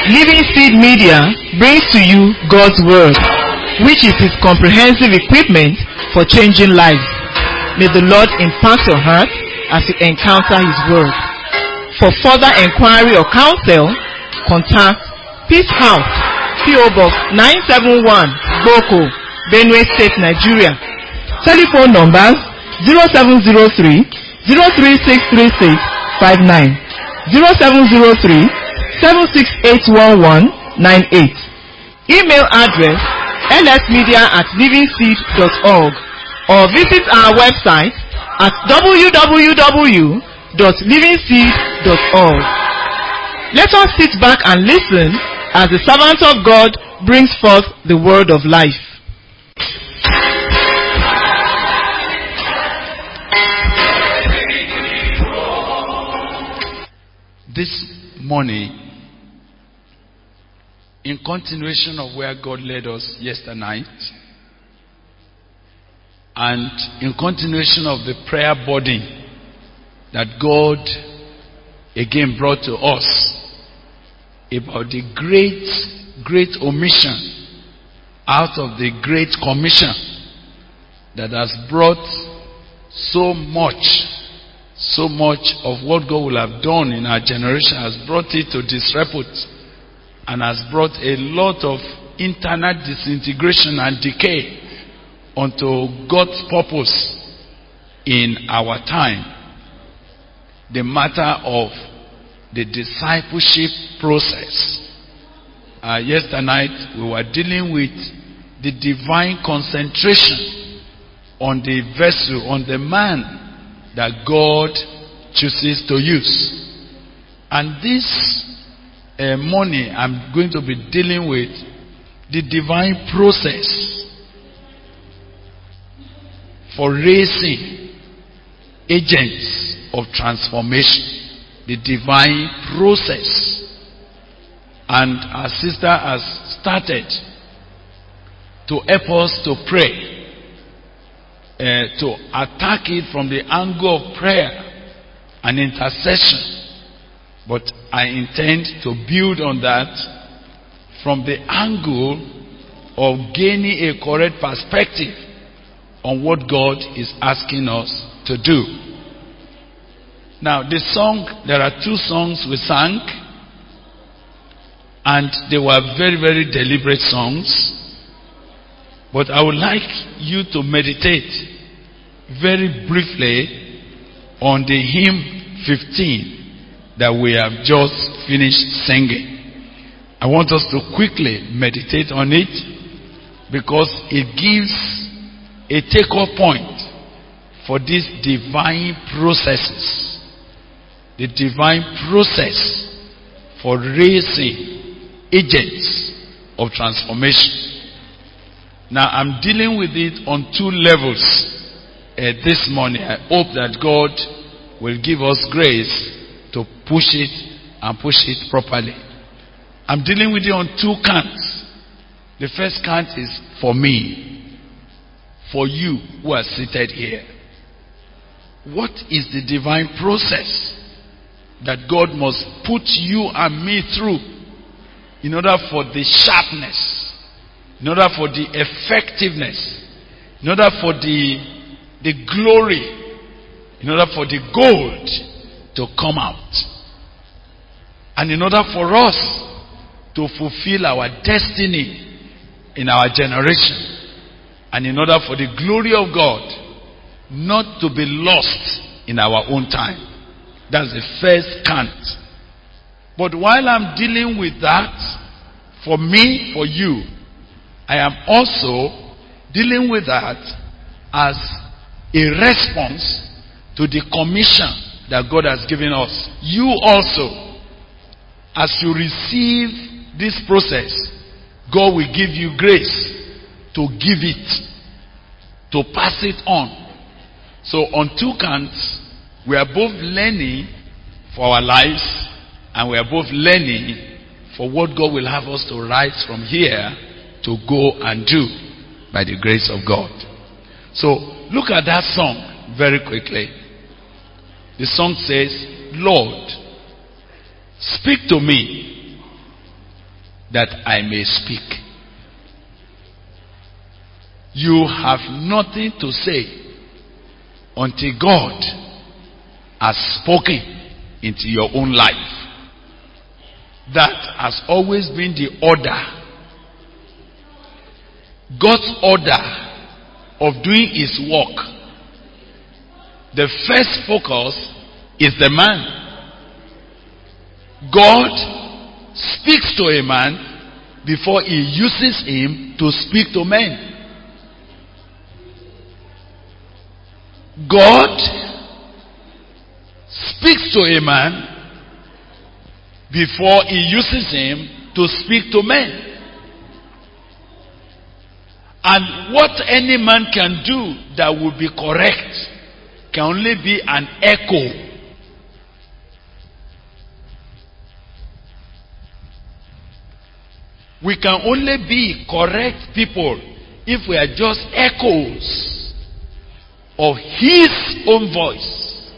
Living Seed Media brings to you God's Word, which is His comprehensive equipment for changing lives. May the Lord impact your heart as you encounter His Word. For further inquiry or counsel, contact Peace House, P.O. Box 971, Boko, Benue State, Nigeria. Telephone numbers 0703 0363659, 0703 7681198. Email address lsmedia@livingseed.org, or visit our website at www.livingseed.org. Let us sit back and listen as the servant of God brings forth the word of life. This morning, in continuation of where God led us yesterday night, and in continuation of the prayer burden that God again brought to us about the great omission out of the great commission that has brought so much of what God will have done in our generation, has brought it to disrepute and has brought a lot of internal disintegration and decay unto God's purpose in our time. The matter of the discipleship process. Yesterday night we were dealing with the divine concentration on the vessel, on the man that God chooses to use. And this morning I'm going to be dealing with the divine process for raising agents of transformation. The divine process. And our sister has started to help us to pray, to attack it from the angle of prayer and intercession. But I intend to build on that from the angle of gaining a correct perspective on what God is asking us to do. Now, the song, there are two songs we sang, and they were very, very deliberate songs. But I would like you to meditate very briefly on the hymn 15 that we have just finished singing. I want us to quickly meditate on it because it gives a take-off point for these divine processes. The divine process for raising agents of transformation. Now I'm dealing with it on two levels this morning. I hope that God will give us grace to push it and push it properly. I'm dealing with it on two counts. The first count is for me, for you who are seated here. What is the divine process that God must put you and me through in order for the sharpness, in order for the effectiveness, in order for the glory, in order for the gold to come out, and in order for us to fulfill our destiny in our generation, and in order for the glory of God not to be lost in our own time. That's the first count. But while I'm dealing with that, for me, for you, I am also dealing with that as a response to the commission that God has given us. You also, as you receive this process, God will give you grace to give it, to pass it on. So on two counts, we are both learning for our lives, and we are both learning for what God will have us to rise from here to go and do by the grace of God. So look at that song very quickly. The song says, Lord, speak to me that I may speak. You have nothing to say until God has spoken into your own life. That has always been the order. God's order of doing his work. The first focus is the man. God speaks to a man before he uses him to speak to men. God speaks to a man before he uses him to speak to men. And what any man can do that will be correct can only be an echo. We can only be correct people if we are just echoes of his own voice.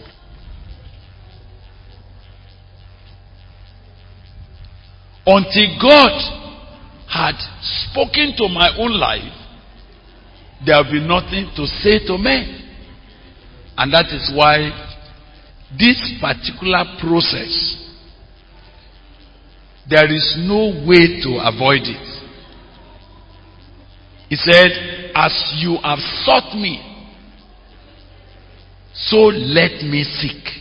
Until God had spoken to my own life, there will be nothing to say to men. And that is why this particular process, there is no way to avoid it. He said, as you have sought me, so let me seek.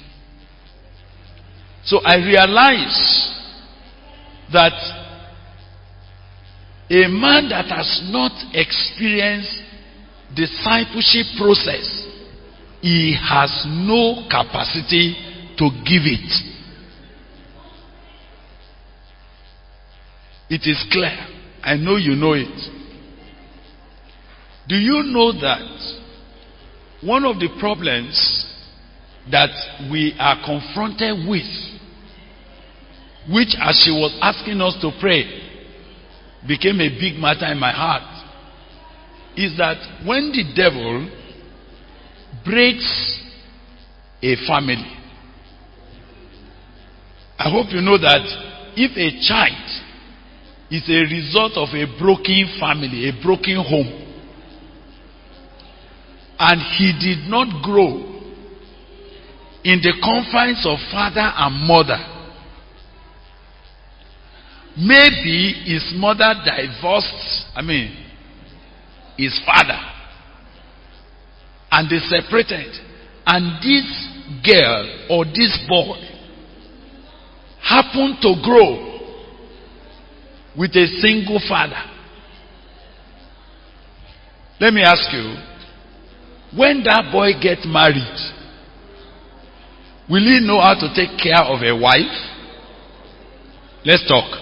So I realize that a man that has not experienced discipleship process, he has no capacity to give it. It is clear. I know you know it. Do you know that one of the problems that we are confronted with, which as she was asking us to pray, became a big matter in my heart, is that when the devil breaks a family, I hope you know that if a child is a result of a broken family, a broken home, and he did not grow in the confines of father and mother, maybe his mother divorced, his father, and they separated, and this girl or this boy happened to grow with a single father. Let me ask you, when that boy gets married, will he know how to take care of a wife? Let's talk.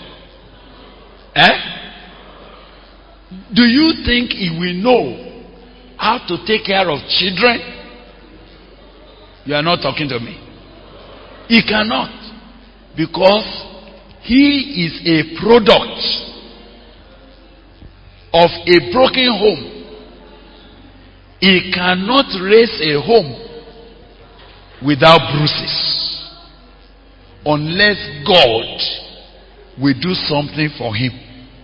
Do you think he will know how to take care of children? You are not talking to me. He cannot, because he is a product of a broken home. He cannot raise a home without bruises, unless God will do something for him.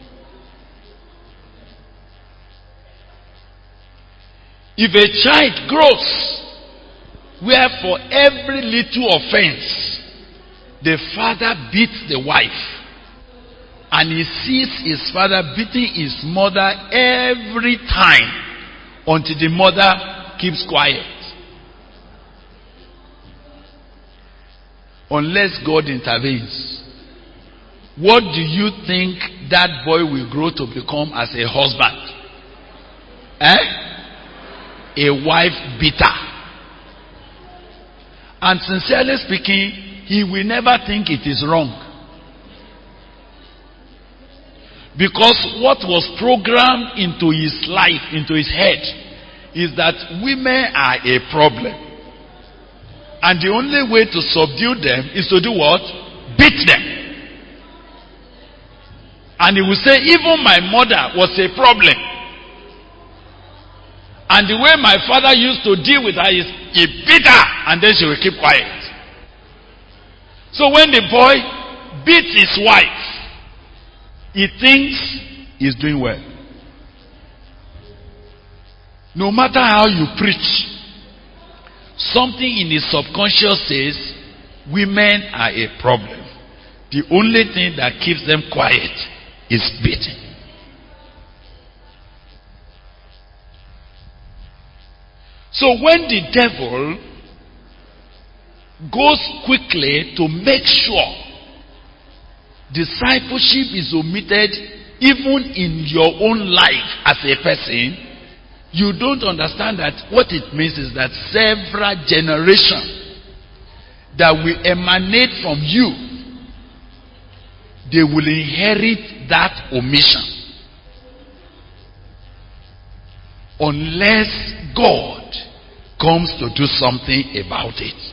If a child grows where for every little offense the father beats the wife, and he sees his father beating his mother every time until the mother keeps quiet, unless God intervenes, what do you think that boy will grow to become as a husband? A wife beater. And sincerely speaking, he will never think it is wrong. Because what was programmed into his life, into his head, is that women are a problem. And the only way to subdue them is to do what? Beat them. And he will say, even my mother was a problem. And the way my father used to deal with her is, he beat her, and then she will keep quiet. So when the boy beats his wife, He thinks he's doing well. No matter how you preach, something in his subconscious says women are a problem. The only thing that keeps them quiet is beating. So when the devil goes quickly to make sure discipleship is omitted even in your own life as a person, you don't understand that what it means is that several generations that will emanate from you, they will inherit that omission. Unless God comes to do something about it.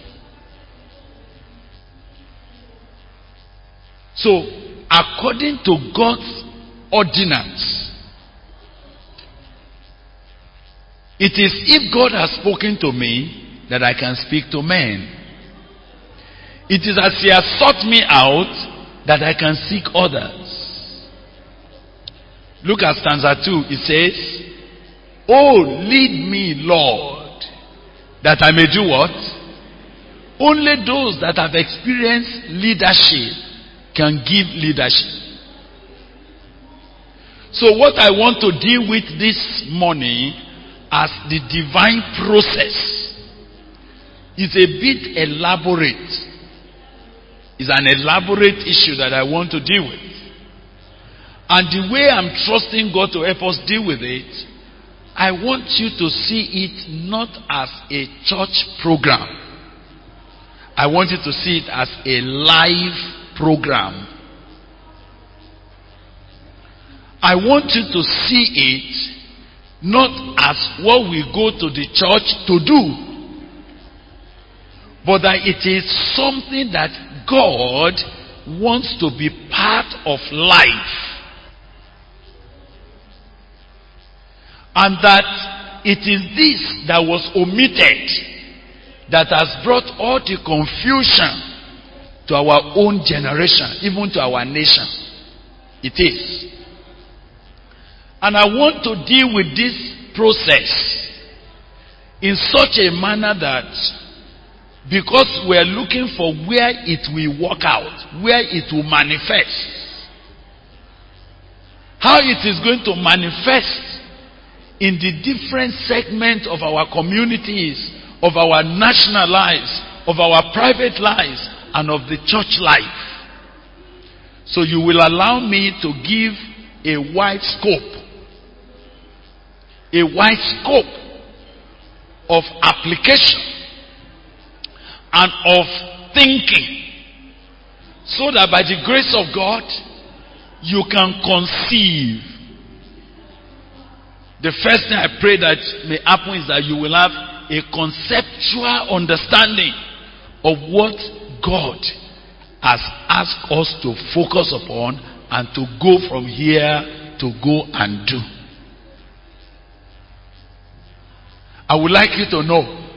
So, according to God's ordinance, it is if God has spoken to me that I can speak to men. It is as He has sought me out that I can seek others. Look at stanza 2. It says, "Oh, lead me, Lord, that I may do what?" Only those that have experienced leadership can give leadership. So what I want to deal with this morning as the divine process is a bit elaborate. It's an elaborate issue that I want to deal with. And the way I'm trusting God to help us deal with it, I want you to see it not as a church program. I want you to see it as a live program. I want you to see it not as what we go to the church to do, but that it is something that God wants to be part of life. And that it is this that was omitted that has brought all the confusion to our own generation, even to our nation. It is. And I want to deal with this process in such a manner that, because we are looking for where it will work out, where it will manifest, how it is going to manifest in the different segments of our communities, of our national lives, of our private lives, and of the church life. So you will allow me to give a wide scope of application and of thinking, so that by the grace of God you can conceive. The first thing I pray that may happen is that you will have a conceptual understanding of what God has asked us to focus upon and to go from here to go and do. I would like you to know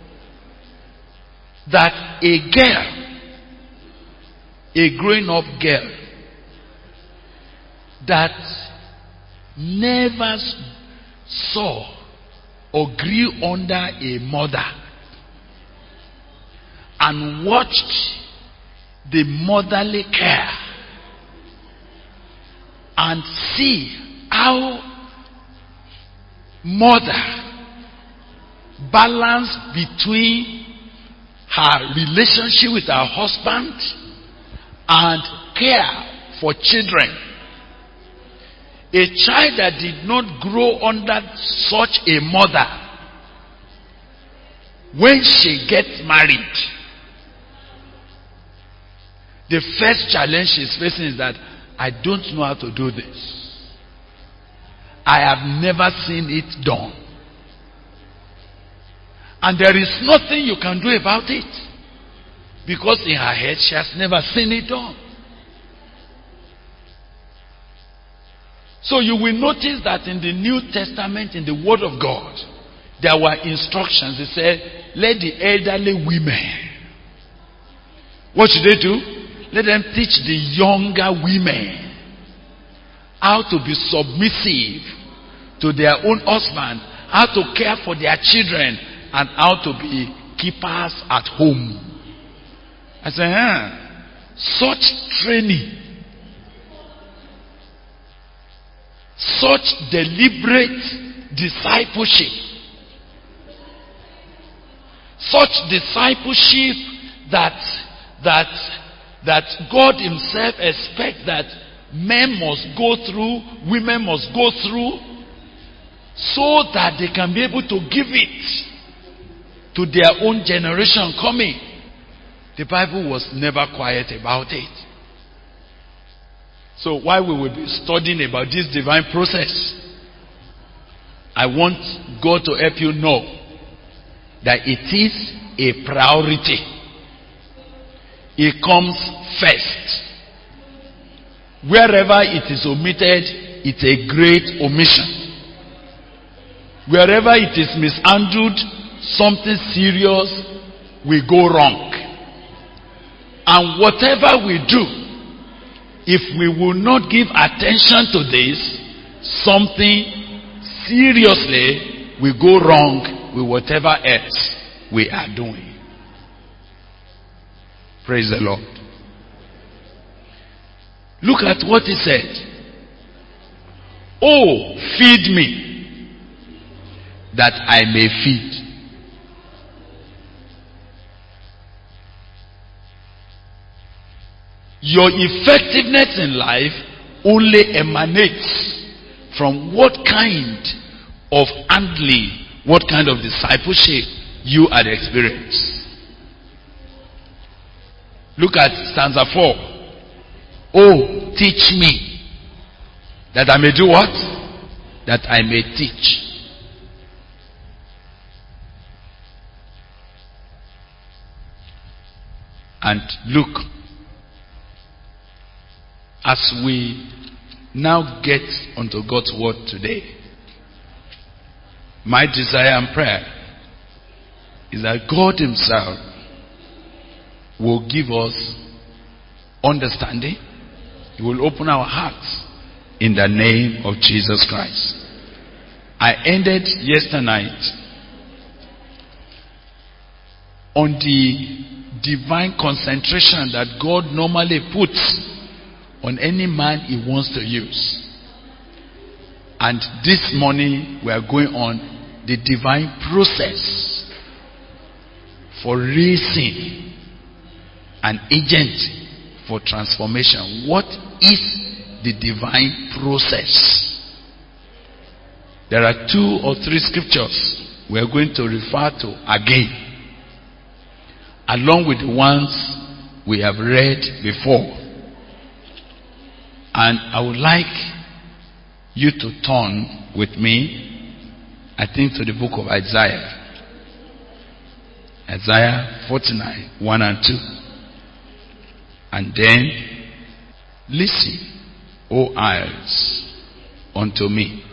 that a girl, a growing up girl, that never saw or grew under a mother and watched the motherly care and see how mother balance between her relationship with her husband and care for children. A child that did not grow under such a mother, when she gets married, the first challenge she's facing is that I don't know how to do this. I have never seen it done. And there is nothing you can do about it, because in her head she has never seen it done. So you will notice that in the New Testament, in the Word of God, there were instructions. They said, let the elderly women, what should they do? Let them teach the younger women. how to be submissive to their own husband, how to care for their children, and how to be keepers at home. I said, such training, such deliberate discipleship, such discipleship that God himself expects that men must go through, women must go through, so that they can be able to give it to their own generation coming. The Bible was never quiet about it. So while we will be studying about this divine process, I want God to help you know that it is a priority. It comes first. Wherever it is omitted, it's a great omission. Wherever it is mishandled, something serious will go wrong. And whatever we do, if we will not give attention to this, something seriously will go wrong with whatever else we are doing. Praise the Lord. Look at what he said. Oh, feed me, that I may feed. Your effectiveness in life only emanates from what kind of handling, what kind of discipleship you are experiencing. Look at stanza 4. Oh, teach me, that I may do what? That I may teach. And look, as we now get onto God's word today, my desire and prayer is that God himself will give us understanding. He will open our hearts in the name of Jesus Christ. I ended yesterday night on the divine concentration that God normally puts on any man he wants to use. And this morning we are going on the divine process for raising an agent for transformation. What is the divine process? There are 2 or 3 scriptures we are going to refer to again, along with the ones we have read before. And I would like you to turn with me, I think, to the book of Isaiah. Isaiah 49, 1 and 2. And then, listen, O isles, unto me,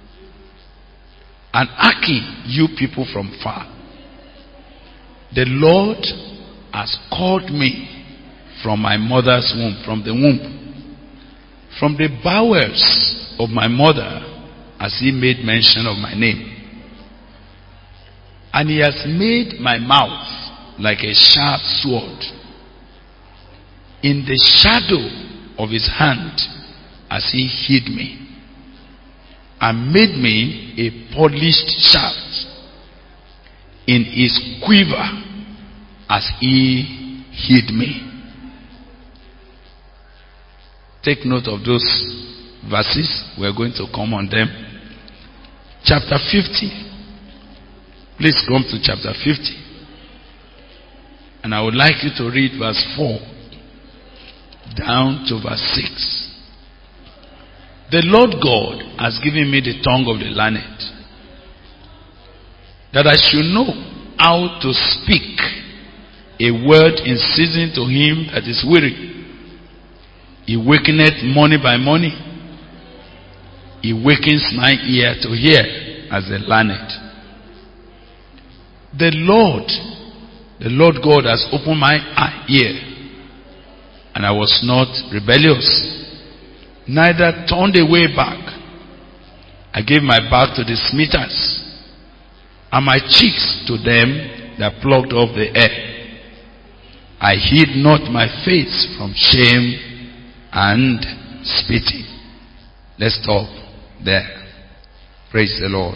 and hearken, you people from far. The Lord has called me from my mother's womb, from the womb. From the bowels of my mother has he made mention of my name. And he has made my mouth like a sharp sword. In the shadow of his hand has he hid me, and made me a polished shaft. In his quiver has he hid me. Take note of those verses. We are going to come on them. Chapter 50. Please come to chapter 50. And I would like you to read verse 4 down to verse 6. The Lord God has given me the tongue of the learned, that I should know how to speak a word in season to him that is weary. He wakeneth morning by morning. He wakens my ear to hear as the learned. The Lord God has opened my ear, and I was not rebellious. neither turned away back. I gave my back to the smitters, and my cheeks to them that plucked off the hair. I hid not my face from shame and spitting. Let's stop there. Praise the Lord.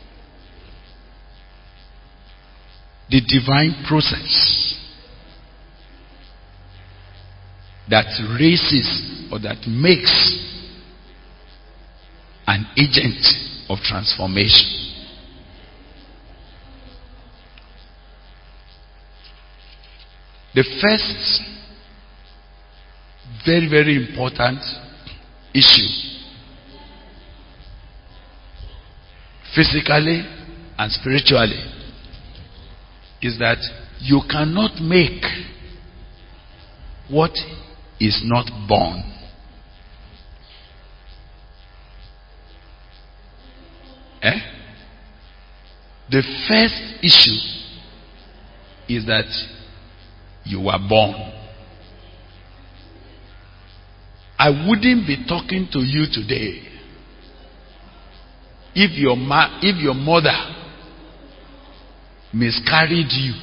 The divine process that raises or that makes an agent of transformation. The first very, very important issue, physically and spiritually, is that you cannot make what is not born. The first issue is that you were born. I wouldn't be talking to you today if your mother miscarried you.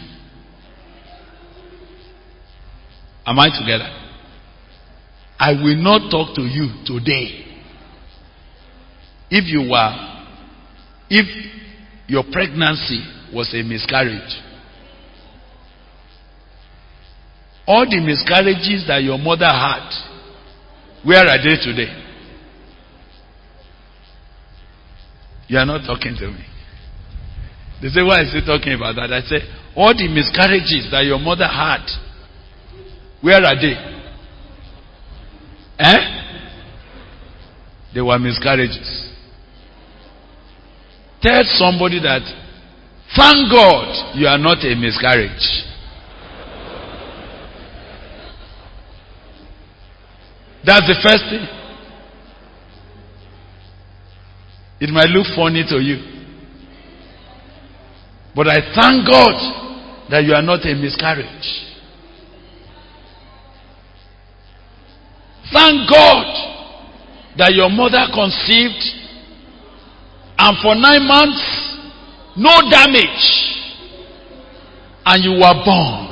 Am I together? I will not talk to you today if your pregnancy was a miscarriage. All the miscarriages that your mother had, where are they today? You are not talking to me. They say, why is he talking about that? I say, all the miscarriages that your mother had, where are they? They were miscarriages. Tell somebody that, thank God you are not a miscarriage. That's the first thing. It might look funny to you, but I thank God that you are not a miscarriage. Thank God that your mother conceived, and for 9 months, no damage, and you were born.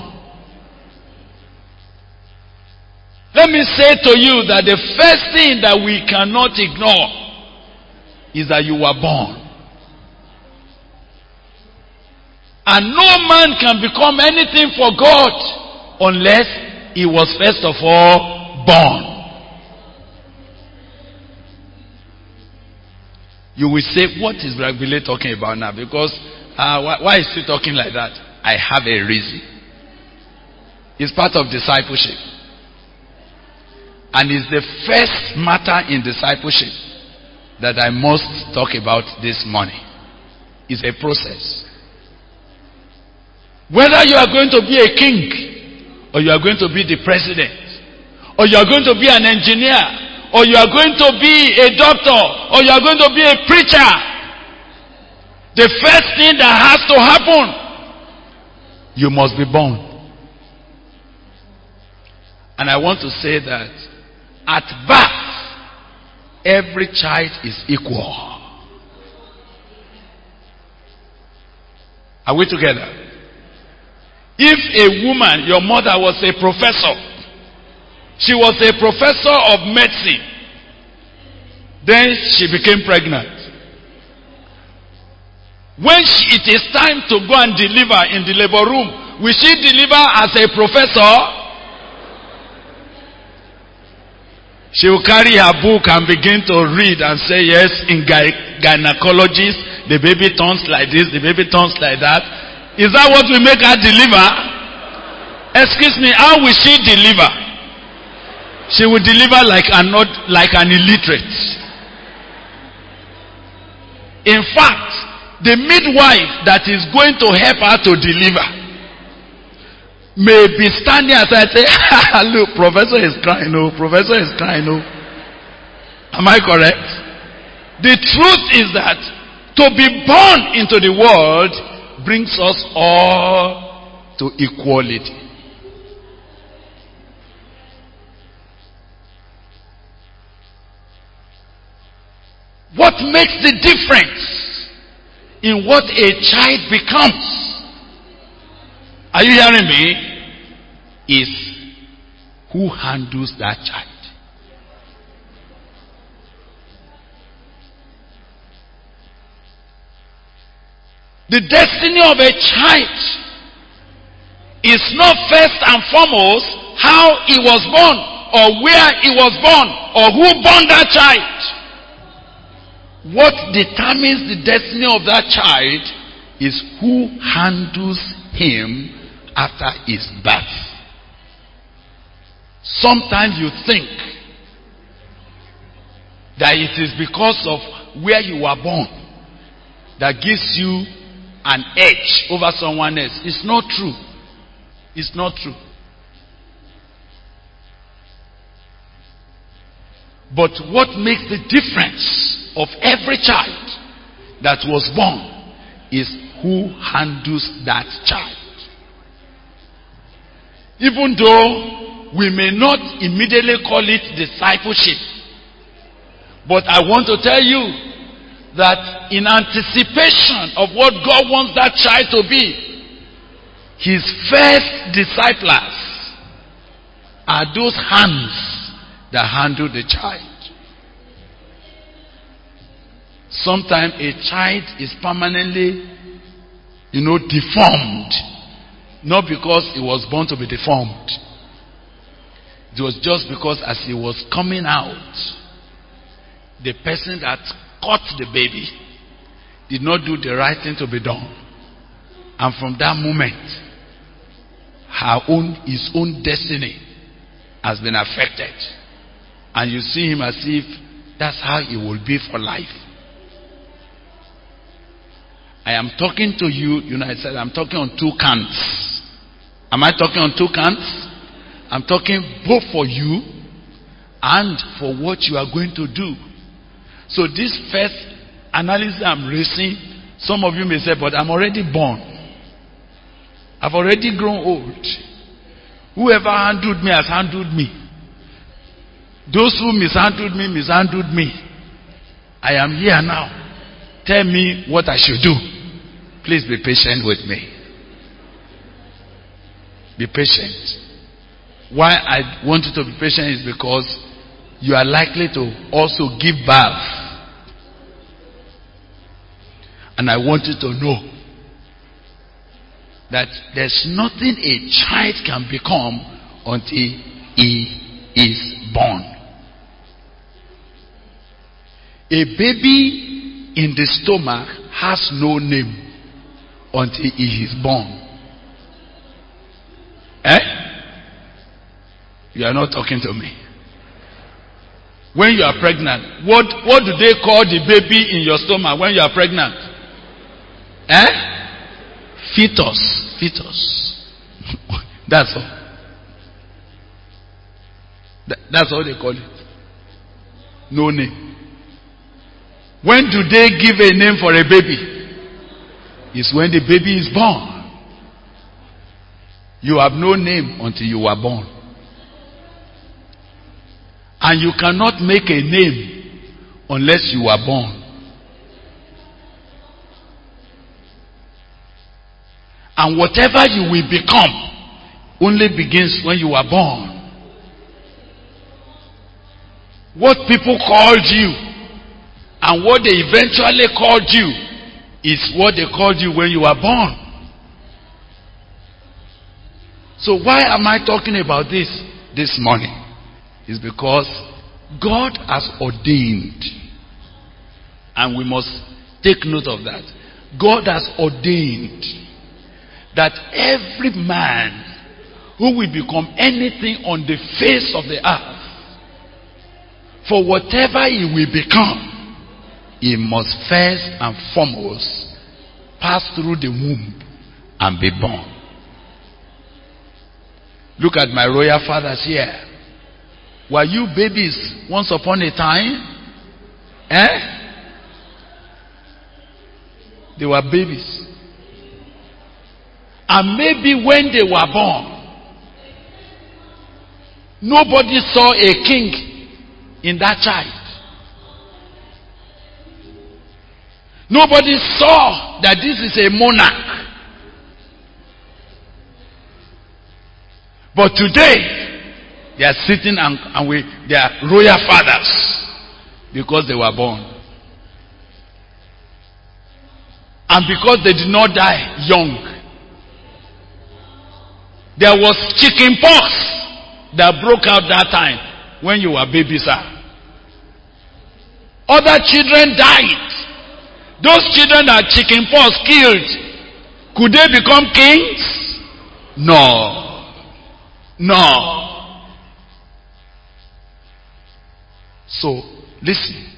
Let me say to you that the first thing that we cannot ignore is that you were born. And no man can become anything for God unless he was first of all born. You will say, what is Bragbile talking about now? Because why is he talking like that? I have a reason. It's part of discipleship. And it's the first matter in discipleship that I must talk about this morning. It's a process. Whether you are going to be a king, or you are going to be the president, or you are going to be an engineer, or you are going to be a doctor, or you are going to be a preacher, the first thing that has to happen, you must be born. And I want to say that at birth, every child is equal. Are we together? If a woman, your mother was a professor, she was a professor of medicine, then she became pregnant. When it is time to go and deliver in the labor room, will she deliver as a professor? She will carry her book and begin to read and say, yes, in gynecologist, the baby turns like this, the baby turns like that. Is that what will make her deliver? Excuse me, how will she deliver? She will deliver like an illiterate. In fact, the midwife that is going to help her to deliver may be standing aside and say, look, professor is crying, oh, professor is crying, oh. Am I correct? The truth is that to be born into the world brings us all to equality. What makes the difference in what a child becomes, are you hearing me? Is who handles that child. The destiny of a child is not first and foremost how he was born, or where he was born, or who born that child. What determines the destiny of that child is who handles him after his birth. Sometimes you think that it is because of where you were born that gives you an edge over someone else. It's not true. It's not true. But what makes the difference of every child that was born is who handles that child. Even though we may not immediately call it discipleship, but I want to tell you that in anticipation of what God wants that child to be, his first disciples are those hands that handle the child. Sometimes a child is permanently, deformed. Not because he was born to be deformed. It was just because as he was coming out, the person that caught the baby did not do the right thing to be done. And from that moment, his own destiny has been affected. And you see him as if that's how it will be for life. I am talking to you, I said I'm talking on two counts. Am I talking on two counts? I'm talking both for you and for what you are going to do. So this first analysis I'm raising, some of you may say, but I'm already born. I've already grown old. Whoever handled me has handled me. Those who mishandled me. I am here now. Tell me what I should do. Please be patient with me. Be patient. Why I want you to be patient is because you are likely to also give birth. And I want you to know that there's nothing a child can become until he is born. A baby in the stomach has no name until he is born. You are not talking to me. When you are pregnant, what do they call the baby in your stomach when you are pregnant? Fetus. That's all. That's all they call it. No name. When do they give a name for a baby? It's when the baby is born. You have no name until you are born. And you cannot make a name unless you are born. And whatever you will become only begins when you are born. What people called you and what they eventually called you is what they called you when you were born. So why am I talking about this morning? It's because God has ordained, and we must take note of that. God has ordained that every man who will become anything on the face of the earth, for whatever he will become, he must first and foremost pass through the womb and be born. Look at my royal fathers here. Were you babies once upon a time? They were babies. And maybe when they were born, nobody saw a king in that child. Nobody saw that this is a monarch. But today, they are sitting and they are royal fathers because they were born. And because they did not die young. There was chicken pox that broke out that time when you were babies. Other children died. Those children that chicken pox killed, could they become kings? No. No. So, listen.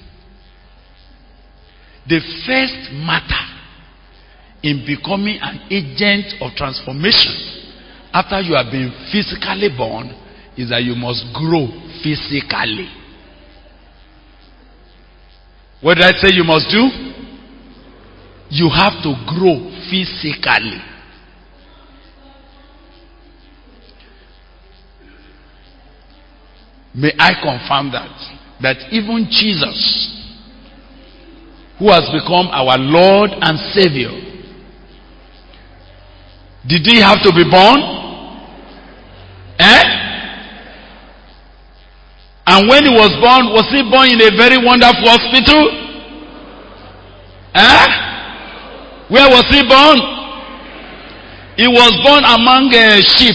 The first matter in becoming an agent of transformation after you have been physically born is that you must grow physically. What did I say you must do? You have to grow physically. May I confirm that even Jesus, who has become our Lord and Savior, did he have to be born? And when he was he born in a very wonderful hospital? Where was he born? He was born among sheep.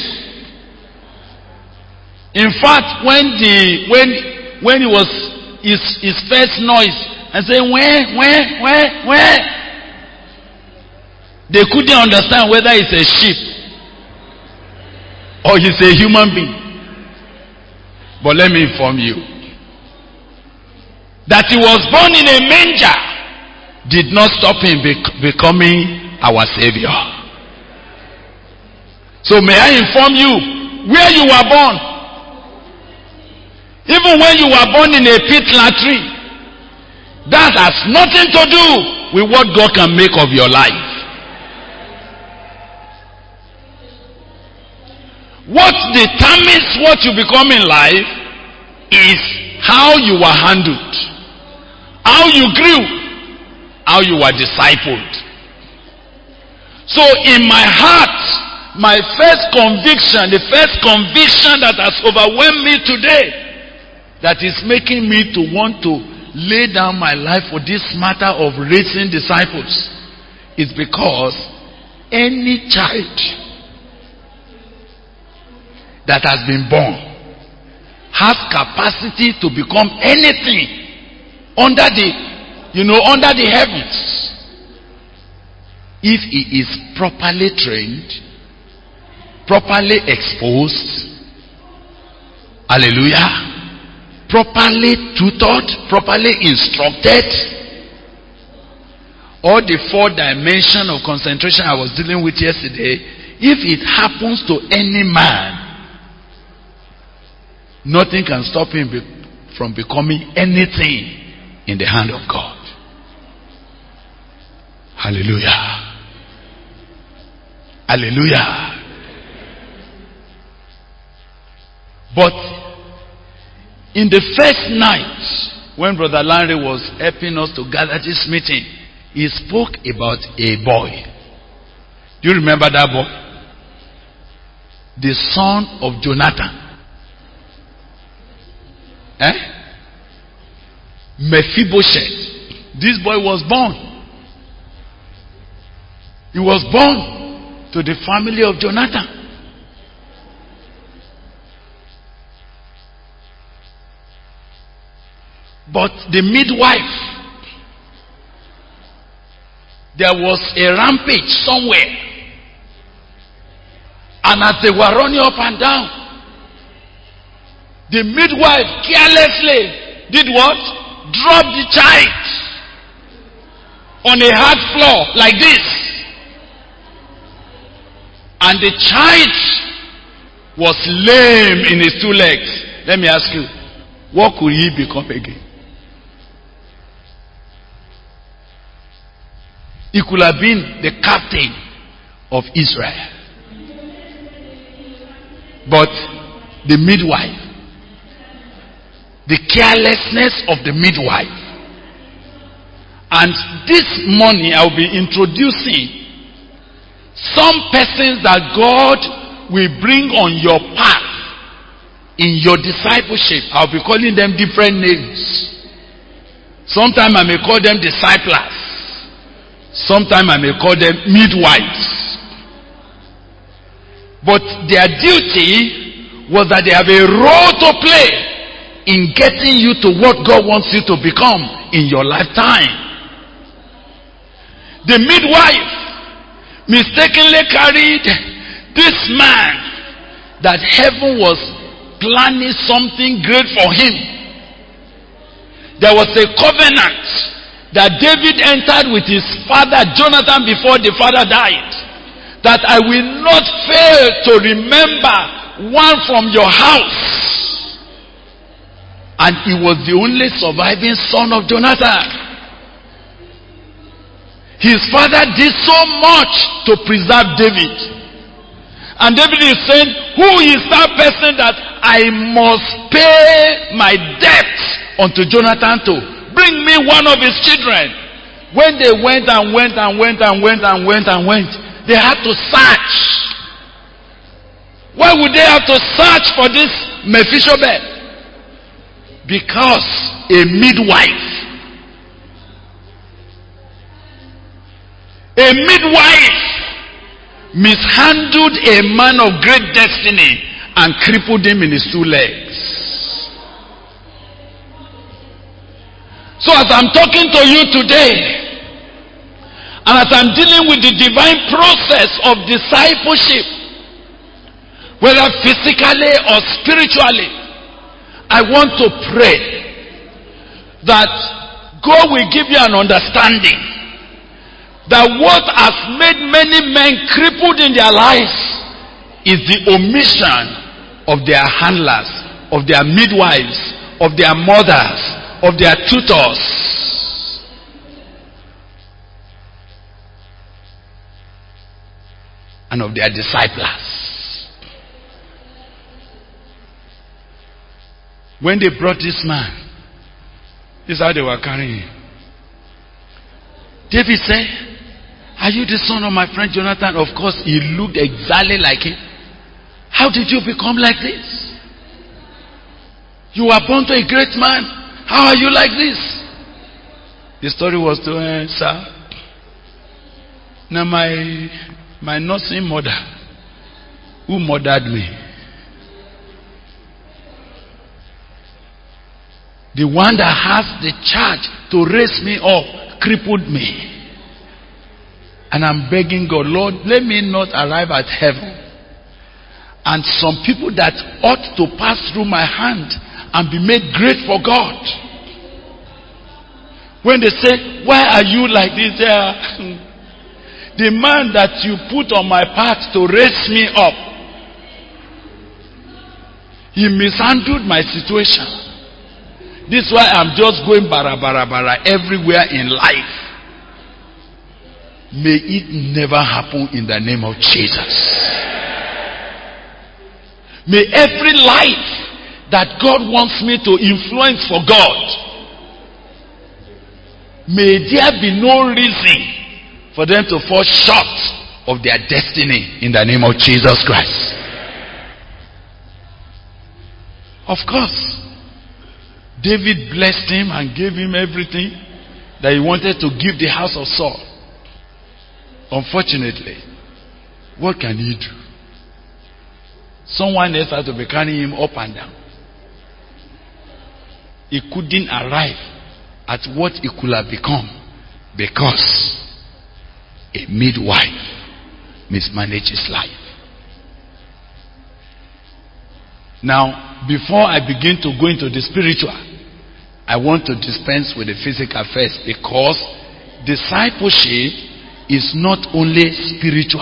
In fact, when he was his first noise and say where, they couldn't understand whether it's a sheep or he's a human being. But let me inform you that he was born in a manger did not stop him becoming our Savior. So may I inform you, where you were born, even when you were born in a pit latrine, that has nothing to do with what God can make of your life. What determines what you become in life is how you were handled, how you grew, how you were discipled. So in my heart, my first conviction, the first conviction that has overwhelmed me today, that is making me to want to lay down my life for this matter of raising disciples, is because any child that has been born has capacity to become anything under the heavens if he is properly trained, properly exposed, hallelujah, properly tutored, properly instructed. All the 4 dimensions of concentration I was dealing with yesterday, if it happens to any man, nothing can stop him from becoming anything in the hand of God. Hallelujah. Hallelujah. But in the first night, when Brother Larry was helping us to gather this meeting, he spoke about a boy. Do you remember that boy? The son of Jonathan. Mephibosheth. This boy was born. He was born to the family of Jonathan. But the midwife, there was a rampage somewhere. And as they were running up and down, the midwife carelessly did what? Dropped the child on a hard floor like this. And the child was lame in his 2 legs. Let me ask you, what could he become again? He could have been the captain of Israel. But the midwife, the carelessness of the midwife, And this morning I'll be introducing some persons that God will bring on your path in your discipleship. I'll be calling them different names. Sometimes I may call them disciples. Sometimes I may call them midwives. But their duty was that they have a role to play in getting you to what God wants you to become in your lifetime. The midwife mistakenly carried this man that heaven was planning something great for him. There was a covenant that David entered with his father Jonathan before the father died, that I will not fail to remember one from your house. And he was the only surviving son of Jonathan. His father did so much to preserve David. And David is saying, who is that person that I must pay my debts unto Jonathan to? Bring me one of his children. When they went, they had to search. Why would they have to search for this Mephibosheth? Because a midwife mishandled a man of great destiny and crippled him in his 2 legs. So as I'm talking to you today, and as I'm dealing with the divine process of discipleship, whether physically or spiritually, I want to pray that God will give you an understanding that what has made many men crippled in their lives is the omission of their handlers, of their midwives, of their mothers, of their tutors. And of their disciples. When they brought this man, this is how they were carrying him. David said, are you the son of my friend Jonathan? Of course, he looked exactly like him. How did you become like this? You were born to a great man. How are you like this? The story was to sir. Now my nursing mother, who mothered me, the one that has the charge to raise me up, crippled me. And I'm begging God, Lord, let me not arrive at heaven. And some people that ought to pass through my hand and be made great for God, when they say, why are you like this? The man that you put on my path to raise me up, he mishandled my situation. This is why I'm just going bara everywhere in life. May it never happen in the name of Jesus. May every life that God wants me to influence for God, may there be no reason for them to fall short of their destiny in the name of Jesus Christ. Of course, David blessed him and gave him everything that he wanted to give the house of Saul. Unfortunately, what can he do? Someone else had to be carrying him up and down. He couldn't arrive at what he could have become because a midwife mismanaged his life. Now, before I begin to go into the spiritual, I want to dispense with the physical first, because discipleship is not only spiritual.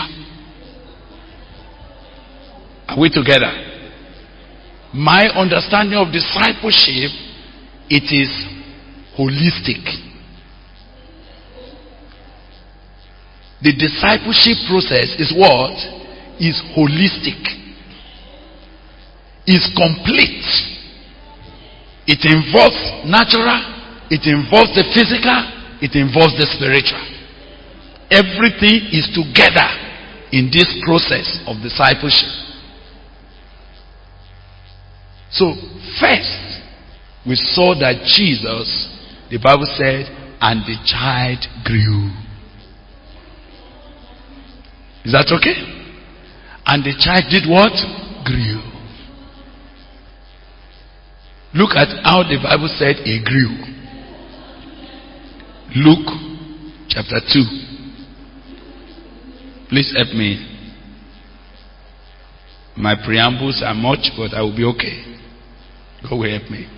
Are we together? My understanding of discipleship, it is holistic. The discipleship process is what? Is holistic. Is complete. It involves natural, it involves the physical, it involves the spiritual. Everything is together in this process of discipleship. So, first, we saw that Jesus, the Bible said, and the child grew. Is that okay? And the child did what? Grew. Look at how the Bible said he grew. Luke chapter 2. Please help me. My preambles are much, but I will be okay. God will help me.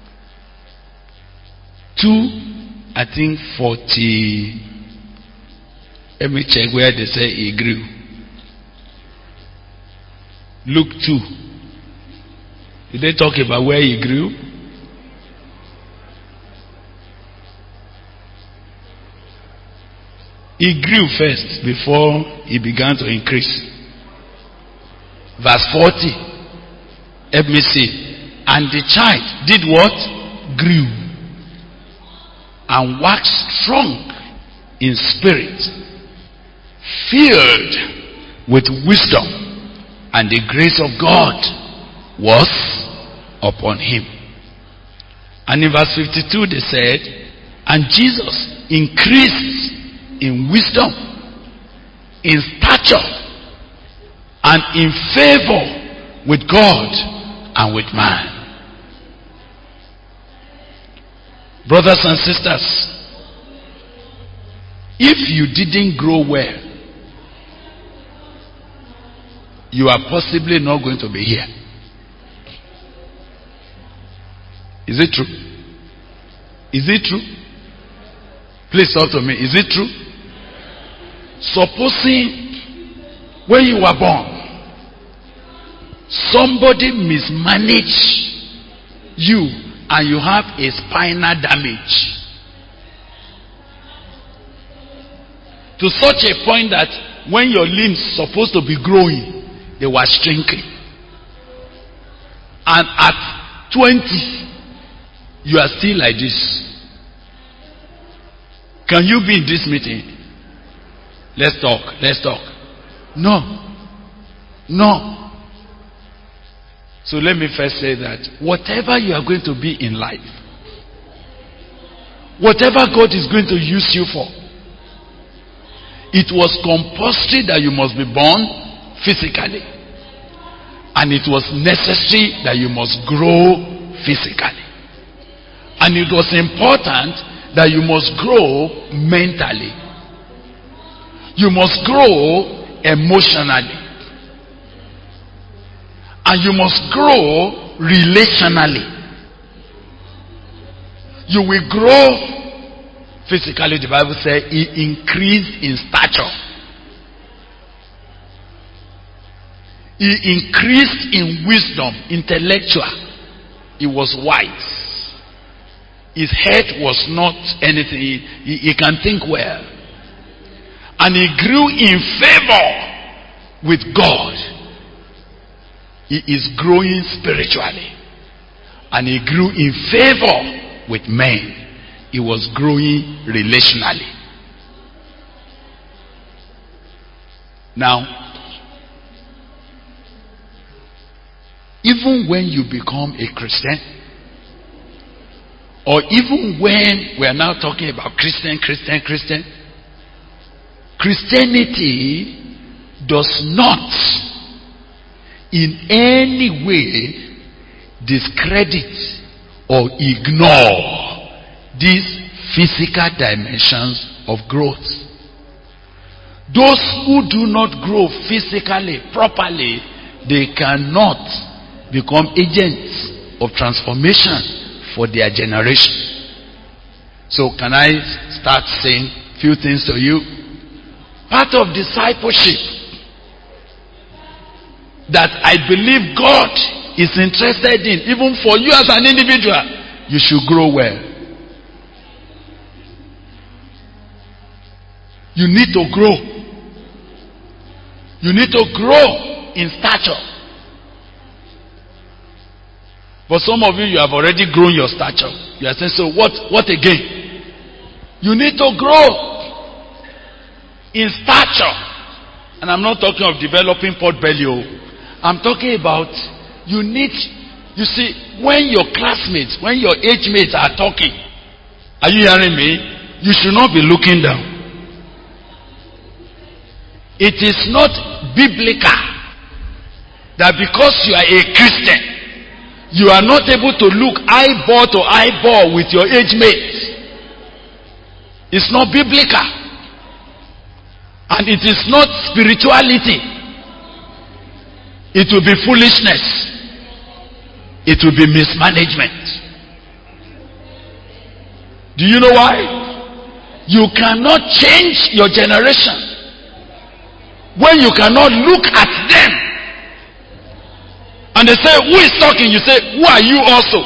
2, I think 40. Let me check where they say he grew. Luke 2. Did they talk about where he grew? He grew first before he began to increase. Verse 40. Let me see. And the child did what? Grew. And waxed strong in spirit, filled with wisdom, and the grace of God was upon him. And in verse 52 they said, and Jesus increased in wisdom, in stature, and in favor with God and with man. Brothers and sisters, if you didn't grow well, you are possibly not going to be here. Is it true? Is it true? Please talk to me. Is it true? Supposing when you were born, somebody mismanaged you and you have a spinal damage to such a point that when your limbs supposed to be growing, they were shrinking, and at 20 you are still like this. Can you be in this meeting? Let's talk. No. So let me first say that whatever you are going to be in life, whatever God is going to use you for, it was compulsory that you must be born physically, and it was necessary that you must grow physically, and it was important that you must grow mentally, you must grow emotionally, and you must grow relationally. You will grow physically. The Bible says he increased in stature. He increased in wisdom, intellectual. He was wise. His head was not anything. He can think well. And he grew in favor with God. He is growing spiritually. And he grew in favor with men. He was growing relationally. Now, even when you become a Christian, or even when we are now talking about Christianity does not in any way discredit or ignore these physical dimensions of growth. Those who do not grow physically properly, they cannot become agents of transformation for their generation. So can I start saying a few things to you? Part of discipleship that I believe God is interested in, even for you as an individual, you should grow well. You need to grow. You need to grow in stature. But some of you have already grown your stature. You are saying, so what again? You need to grow in stature. And I'm not talking of developing pot belly. I'm talking about you see, when your classmates, when your age mates are talking, are you hearing me? You should not be looking down. It is not biblical that because you are a Christian, you are not able to look eyeball to eyeball with your age mates. It's not biblical. And it is not spirituality. It will be foolishness. It will be mismanagement. Do you know why? You cannot change your generation when you cannot look at them. And they say, who is talking? You say, who are you also?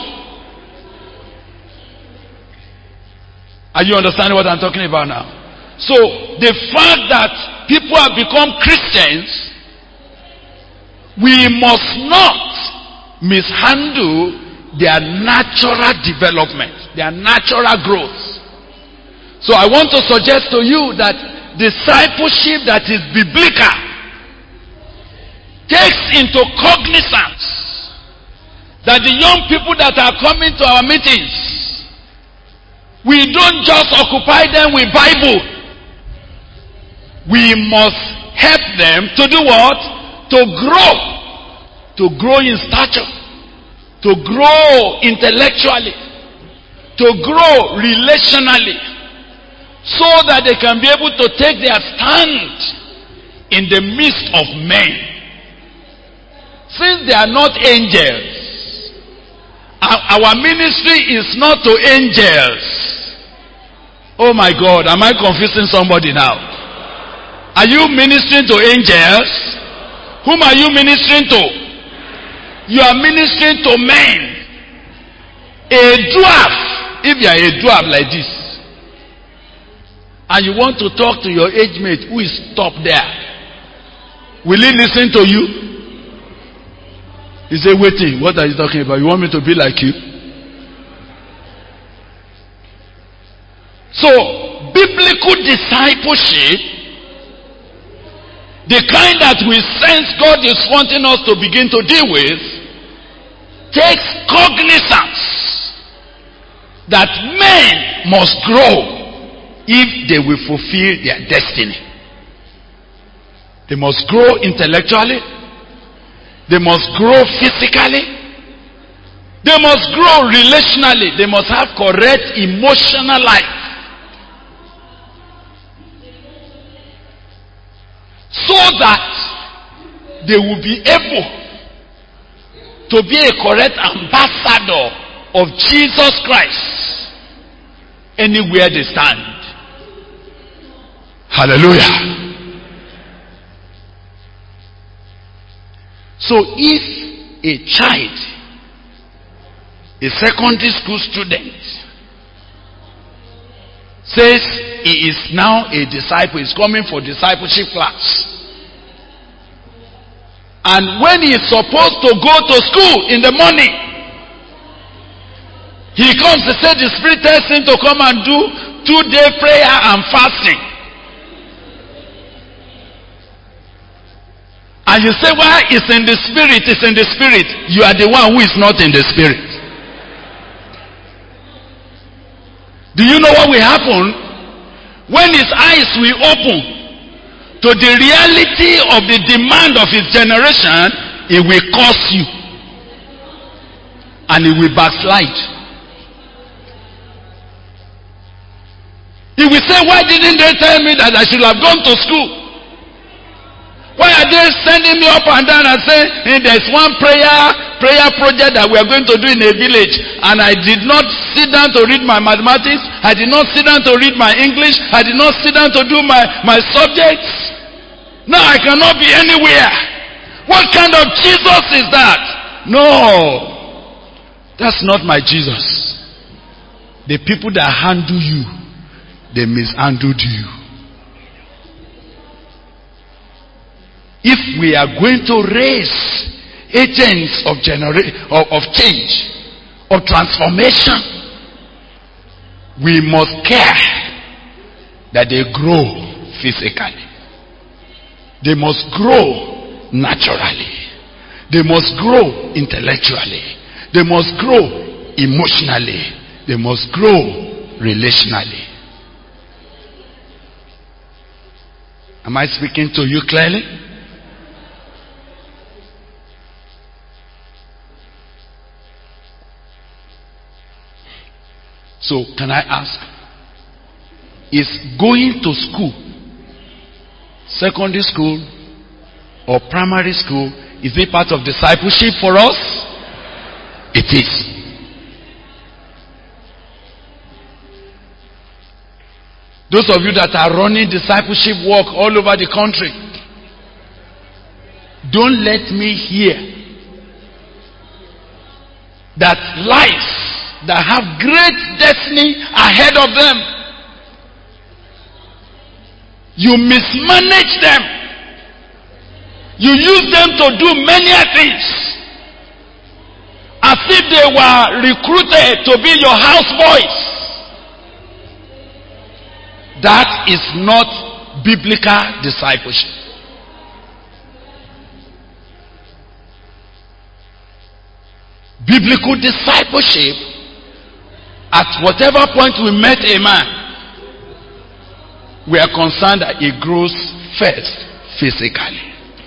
Are you understanding what I'm talking about now? So, the fact that people have become Christians, we must not mishandle their natural development, their natural growth. So I want to suggest to you that discipleship that is biblical takes into cognizance that the young people that are coming to our meetings, we don't just occupy them with Bible. We must help them to do what? To grow. To grow in stature. To grow intellectually. To grow relationally. So that they can be able to take their stand in the midst of men. Since they are not angels, our ministry is not to angels. Oh my God, am I confusing somebody now? Are you ministering to angels? Whom are you ministering to? You are ministering to men. A dwarf, if you are a dwarf like this, and you want to talk to your age mate who is top there, will he listen to you? He say, waiting, what are you talking about? You want me to be like you? So, biblical discipleship, the kind that we sense God is wanting us to begin to deal with, takes cognizance that men must grow if they will fulfill their destiny. They must grow intellectually. They must grow physically. They must grow relationally. They must have correct emotional life. So that they will be able to be a correct ambassador of Jesus Christ anywhere they stand. Hallelujah. So if a child, a secondary school student, says he is now a disciple, he's coming for discipleship class, and when he is supposed to go to school in the morning, he comes to say the Spirit tells him to come and do 2-day prayer and fasting. And you say, well, it's in the Spirit, it's in the Spirit. You are the one who is not in the Spirit. Do you know what will happen? When his eyes will open to the reality of the demand of his generation, it will curse you. And it will backslide. He will say, why didn't they tell me that I should have gone to school? Why are they sending me up and down and saying, hey, there's one prayer project that we are going to do in a village, and I did not sit down to read my mathematics, I did not sit down to read my English, I did not sit down to do my subjects. Now I cannot be anywhere. What kind of Jesus is that? No, that's not my Jesus. The people that handle you, they mishandled you. If we are going to raise agents of change, of transformation, we must care that they grow physically. They must grow naturally. They must grow intellectually. They must grow emotionally. They must grow relationally. Am I speaking to you clearly? So, can I ask, is going to school, secondary school or primary school, is it part of discipleship for us? It is. Those of you that are running discipleship work all over the country, don't let me hear that lives that have great destiny ahead of them, you mismanage them. You use them to do many things as if they were recruited to be your houseboys. That is not biblical discipleship. Biblical discipleship, at whatever point we met a man, we are concerned that he grows first physically.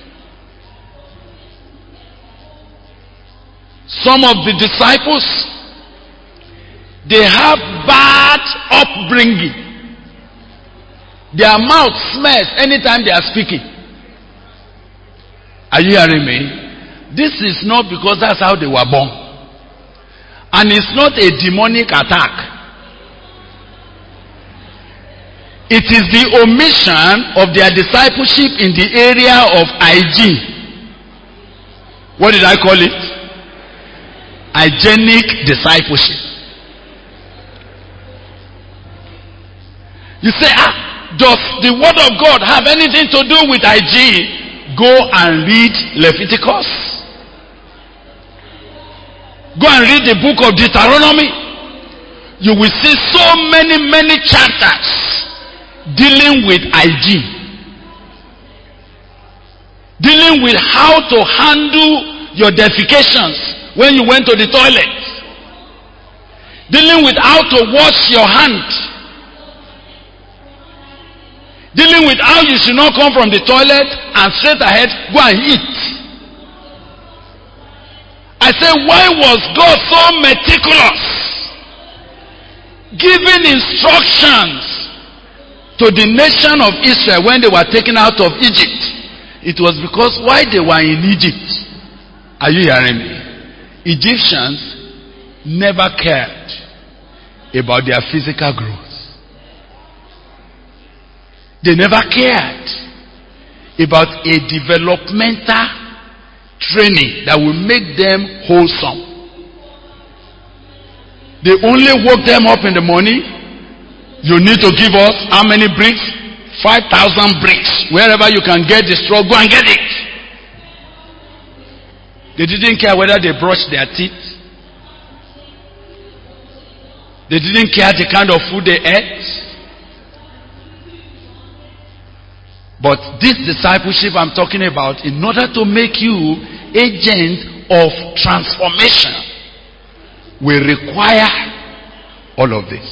Some of the disciples, they have bad upbringing. Their mouth smells anytime they are speaking. Are you hearing me? This is not because that's how they were born. And it's not a demonic attack. It is the omission of their discipleship in the area of hygiene. What did I call it? Hygienic discipleship. You say, does the word of God have anything to do with hygiene? Go and read Leviticus. Go and read the book of Deuteronomy. You will see so many chapters dealing with hygiene. Dealing with how to handle your defecations when you went to the toilet. Dealing with how to wash your hand. Dealing with how you should not come from the toilet and straight ahead go and eat. I say, why was God so meticulous, giving instructions to the nation of Israel when they were taken out of Egypt? It was because while they were in Egypt, are you hearing me? Egyptians never cared about their physical growth. They never cared about a developmental training that will make them wholesome. They only woke them up in the morning. You need to give us how many bricks? 5,000 bricks. Wherever you can get the straw, go and get it. They didn't care whether they brushed their teeth. They didn't care the kind of food they ate. But this discipleship I'm talking about, in order to make you agent of transformation, will require all of this.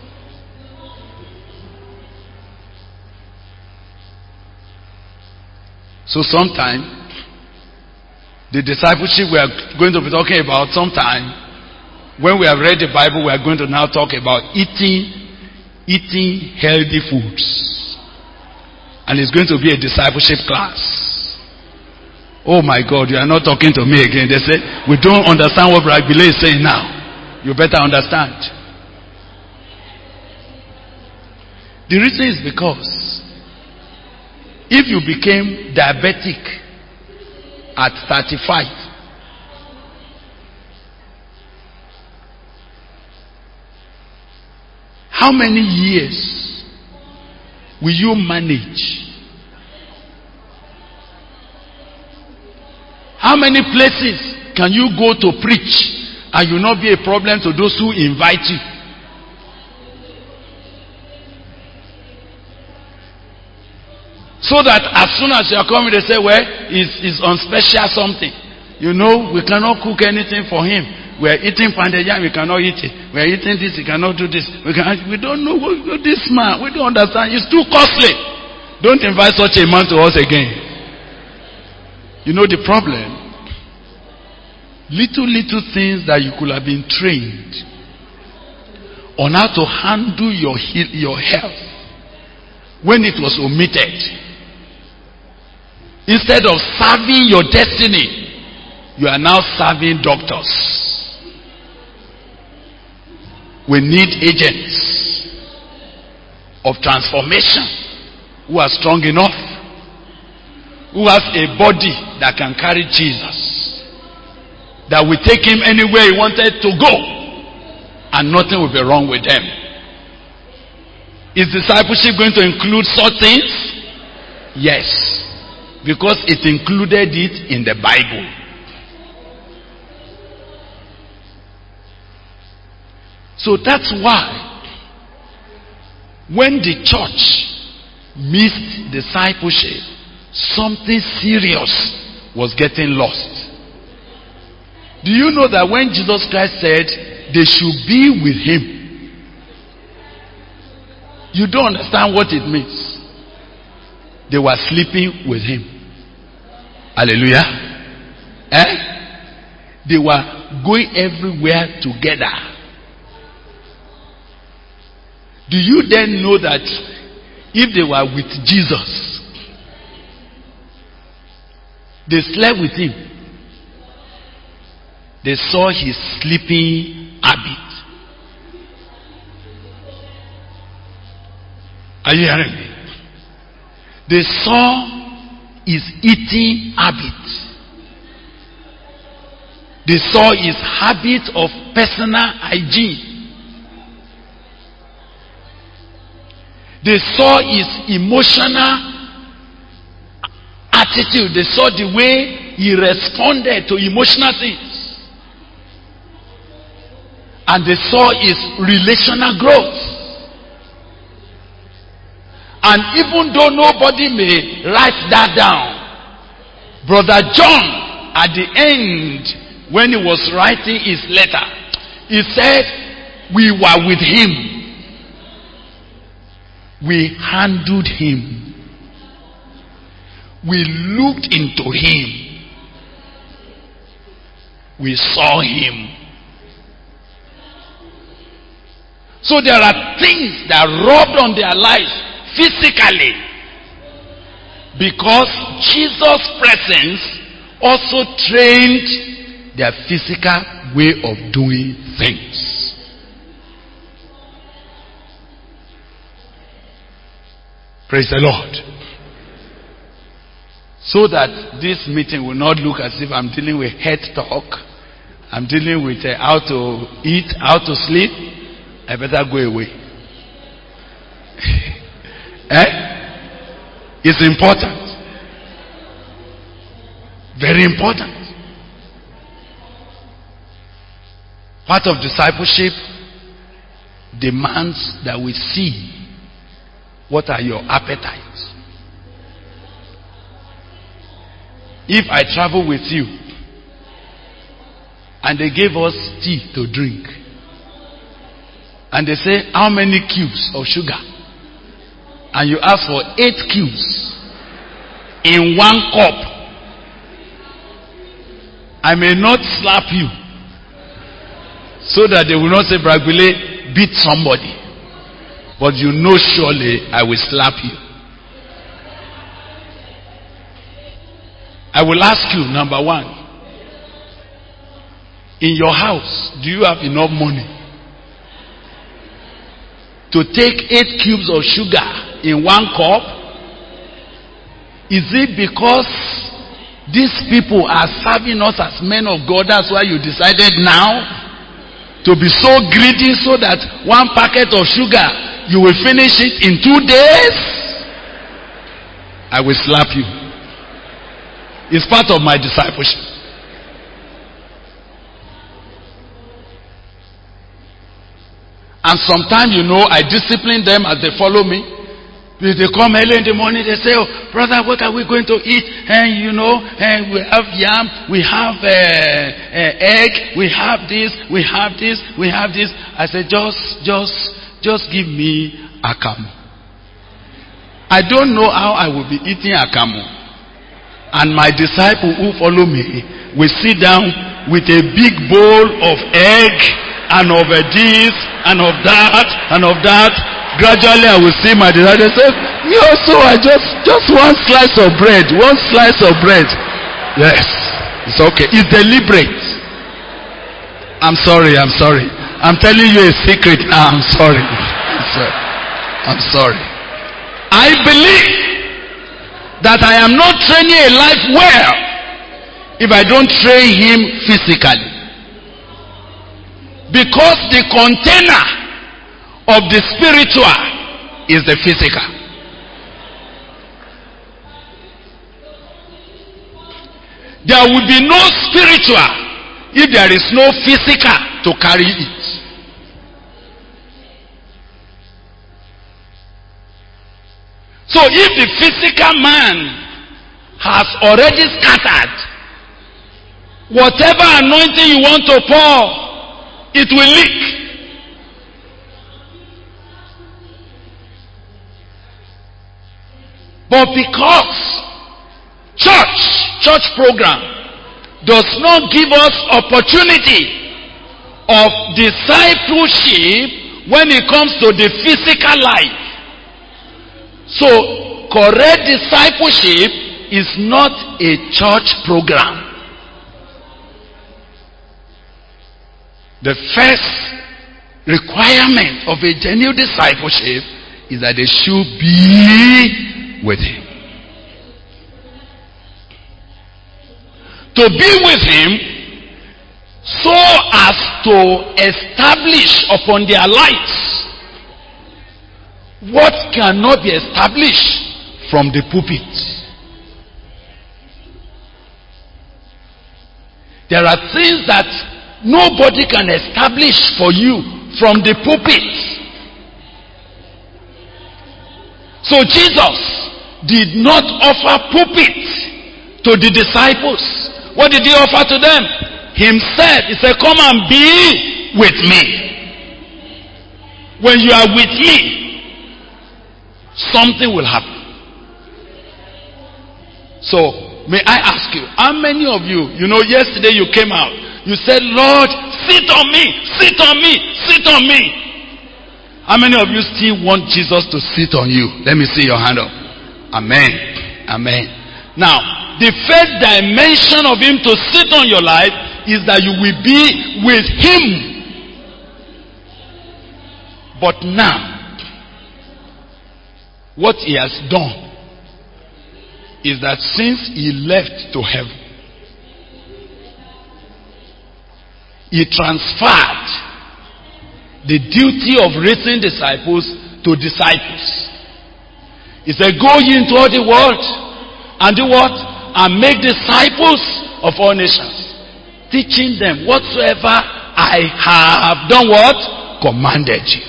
So sometime, the discipleship we are going to be talking about sometime, when we have read the Bible, we are going to now talk about eating healthy foods. And it's going to be a discipleship class. Oh my God, you are not talking to me again. They say, we don't understand what Brother Billy is saying now. You better understand. The reason is because if you became diabetic at 35, how many years will you manage? How many places can you go to preach and you not be a problem to those who invite you? So that as soon as you are coming, they say, well, it's on special something. You know, we cannot cook anything for him. We are eating pounded yam, we cannot eat it. We are eating this, we cannot do this. We don't know this man. We don't understand. It's too costly. Don't invite such a man to us again. You know the problem? Little things that you could have been trained on how to handle your health when it was omitted. Instead of serving your destiny, you are now serving doctors. We need agents of transformation who are strong enough, who has a body that can carry Jesus, that will take him anywhere he wanted to go, and nothing will be wrong with them. Is discipleship going to include such things? Yes, because it included it in the Bible. So that's why when the church missed discipleship, something serious was getting lost. Do you know that when Jesus Christ said they should be with him, you don't understand what it means? They were sleeping with him. Hallelujah. They were going everywhere together. Do you then know that if they were with Jesus, they slept with him, they saw his sleeping habit. Are you hearing me? They saw his eating habit. They saw his habit of personal hygiene. They saw his emotional attitude. They saw the way he responded to emotional things. And they saw his relational growth. And even though nobody may write that down, Brother John, at the end, when he was writing his letter, he said, we were with him. We handled him. We looked into him. We saw him. So there are things that rubbed on their lives physically, because Jesus' presence also trained their physical way of doing things. Praise the Lord. So that this meeting will not look as if I'm dealing with head talk. I'm dealing with how to eat, how to sleep. I better go away. It's important. Very important. Part of discipleship demands that we see what are your appetites. If I travel with you and they gave us tea to drink, and they say, how many cubes of sugar? And you ask for 8 cubes in 1 cup, I may not slap you so that they will not say, Bragbile beat somebody. But you know surely I will slap you. I will ask you, number one, in your house, do you have enough money to take 8 cubes of sugar in 1 cup? Is it because these people are serving us as men of God, that's why you decided now to be so greedy so that 1 packet of sugar you will finish it in 2 days? I will slap you. It's part of my discipleship. And sometimes, I discipline them as they follow me. They come early in the morning, they say, "Oh, brother, what are we going to eat?" And and we have yam, we have egg, we have this, we have this, we have this. I said, just give me akamu. I don't know how I will be eating akamu. And my disciple who follow me will sit down with a big bowl of egg and of this and of that and of that. Gradually I will see my disciple say, so I just one slice of bread. One slice of bread. Yes, it's okay. It's deliberate. I'm sorry. I'm telling you a secret now. I'm sorry. I'm sorry. I believe that I am not training a life well if I don't train him physically. Because the container of the spiritual is the physical. There will be no spiritual if there is no physical to carry it. So if the physical man has already scattered, whatever anointing you want to pour, it will leak. But because church program does not give us opportunity of discipleship when it comes to the physical life, so correct discipleship is not a church program. The first requirement of a genuine discipleship is that they should be with him. To be with him so as to establish upon their lives what cannot be established from the pulpit. There are things that nobody can establish for you from the pulpit. So Jesus did not offer pulpit to the disciples. What did he offer to them? Himself. He said, "Come and be with me." When you are with me, something will happen. So, may I ask you, how many of you, yesterday you came out, you said, "Lord, sit on me, sit on me, sit on me." How many of you still want Jesus to sit on you? Let me see your hand up. Amen. Amen. Now, the first dimension of him to sit on your life is that you will be with him. But now, what he has done is that since he left to heaven, he transferred the duty of raising disciples to disciples. He said, "Go ye into all the world and do what? And make disciples of all nations, teaching them whatsoever I have done what? Commanded you."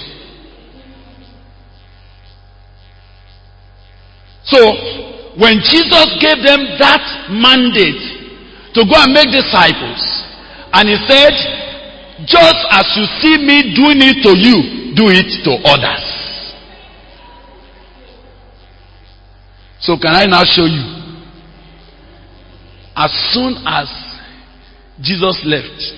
So, when Jesus gave them that mandate to go and make disciples, and he said, "Just as you see me doing it to you, do it to others." So can I now show you? As soon as Jesus left,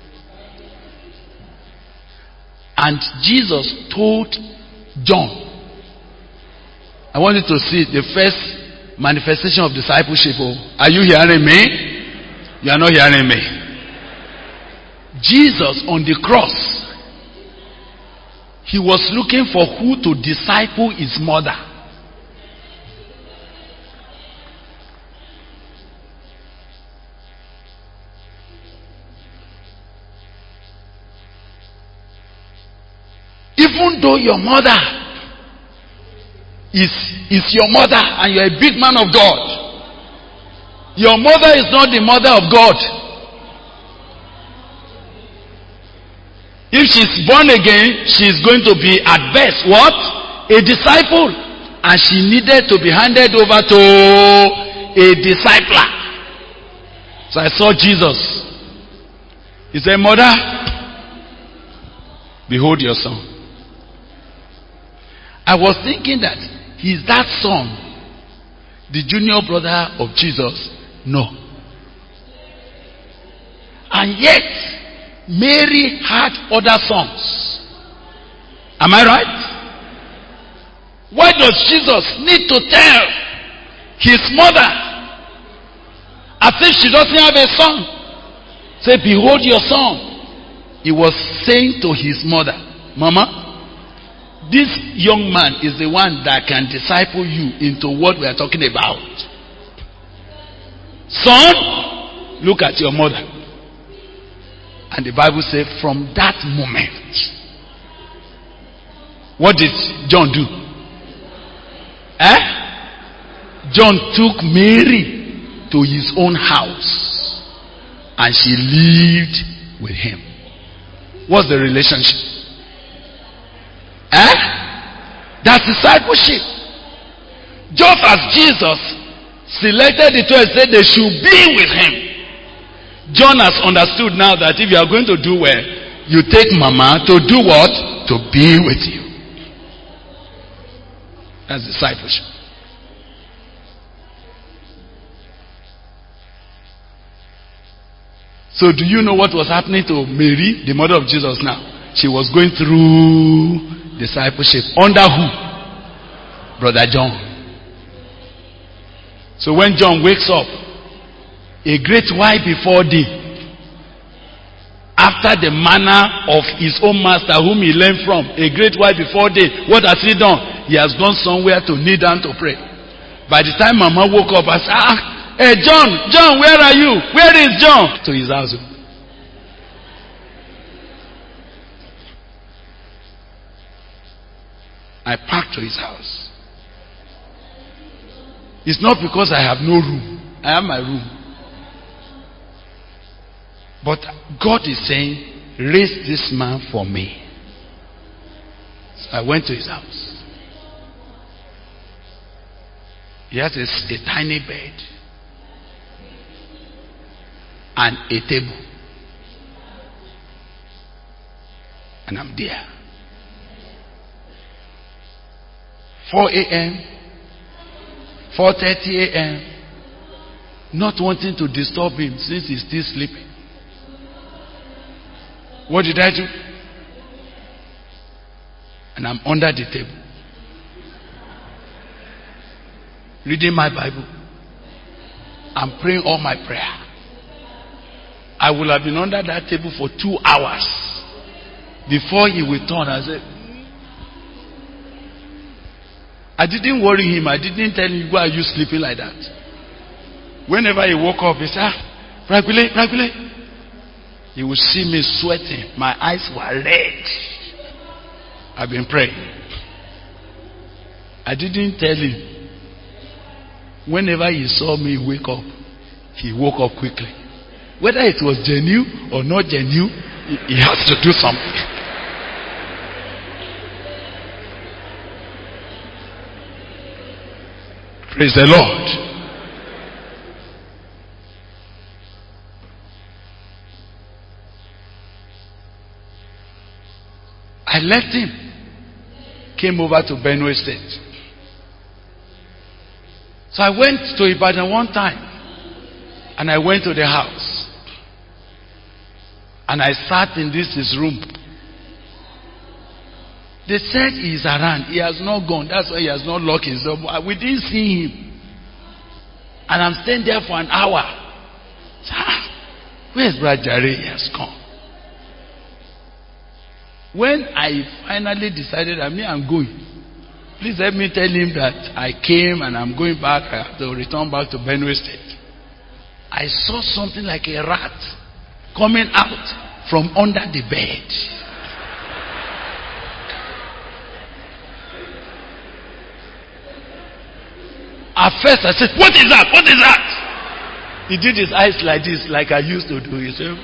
and Jesus told John, I want you to see the first manifestation of discipleship. Are you hearing me? You are not hearing me. Jesus on the cross, he was looking for who to disciple his mother. Even though your mother is your mother and you're a big man of God, your mother is not the mother of God. If she's born again, she's going to be at best what? A disciple. And she needed to be handed over to a discipler. So I saw Jesus. He said, Mother, behold your son. I was thinking that he's that son, the junior brother of Jesus. No. And yet, Mary had other sons. Am I right? Why does Jesus need to tell his mother as if she doesn't have a son? Say, behold your son. He was saying to his mother, Mama, this young man is the one that can disciple you into what we are talking about. Son, look at your mother. And the Bible says from that moment, what did John do? John took Mary to his own house and she lived with him. What's the relationship? That's discipleship. Just as Jesus selected the 12 and said they should be with him, John has understood now that if you are going to do well, you take mama to do what? To be with you. That's discipleship. So do you know what was happening to Mary, the mother of Jesus now? She was going through discipleship. Under who? Brother John. So when John wakes up, a great while before day, after the manner of his own master whom he learned from, a great while before day, what has he done? He has gone somewhere to kneel down to pray. By the time Mama woke up, I said, hey John, where are you? Where is John? To his house. I packed to his house. It's not because I have no room. I have my room. But God is saying, raise this man for me. So I went to his house. He has a tiny bed and a table. And I'm there. 4 a.m., 4:30 a.m., not wanting to disturb him since he's still sleeping. What did I do? And I'm under the table, reading my Bible. I'm praying all my prayer. I will have been under that table for 2 hours before he will turn and say, I didn't worry him. I didn't tell him, why are you sleeping like that? Whenever he woke up, he said, Ragule. He would see me sweating. My eyes were red. I've been praying. I didn't tell him. Whenever he saw me wake up, he woke up quickly. Whether it was genuine or not genuine, he has to do something. Praise the Lord. I left him. Came over to Benue State. So I went to Ibadan one time. And I went to the house. And I sat in his room. They said he is around. He has not gone. That's why he has not locked himself. We didn't see him. And I'm staying there for an hour. Where's Brother Jare? He has come. When I finally decided, I'm going. Please help me tell him that I came and I'm going back. I have to return back to Benue State. I saw something like a rat coming out from under the bed. At first I said, what is that? What is that? He did his eyes like this, like I used to do. He said,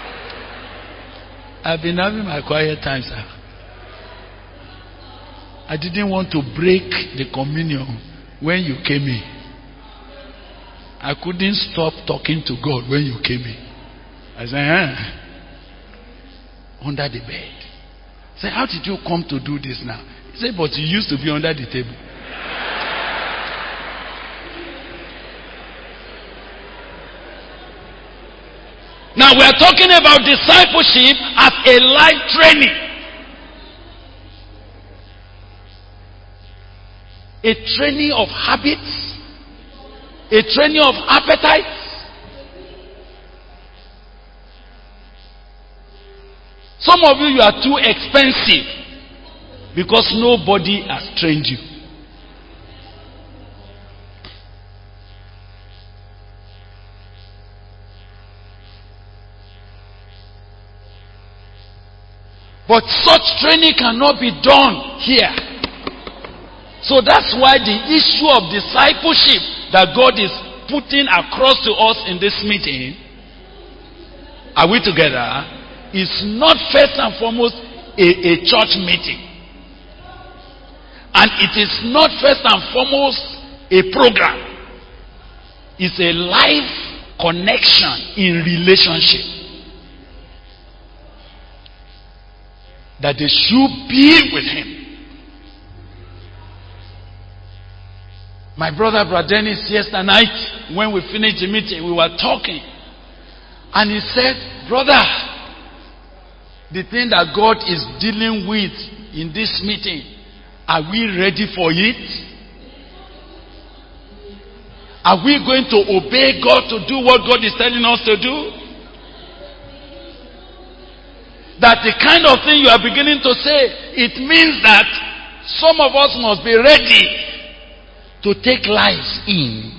I've been having my quiet time, sir. I didn't want to break the communion when you came in. I couldn't stop talking to God when you came in. I said, under the bed. I said, how did you come to do this now? He said, but you used to be under the table. Now we are talking about discipleship as a life training. A training of habits. A training of appetites. Some of you are too expensive because nobody has trained you. But such training cannot be done here. So that's why the issue of discipleship that God is putting across to us in this meeting, are we together, is not first and foremost a church meeting. And it is not first and foremost a program. It's a life connection in relationship. That they should be with him. My brother Dennis yesterday night, when we finished the meeting, we were talking. And he said, brother, the thing that God is dealing with in this meeting, are we ready for it? Are we going to obey God to do what God is telling us to do? That the kind of thing you are beginning to say, it means that some of us must be ready to take lives in.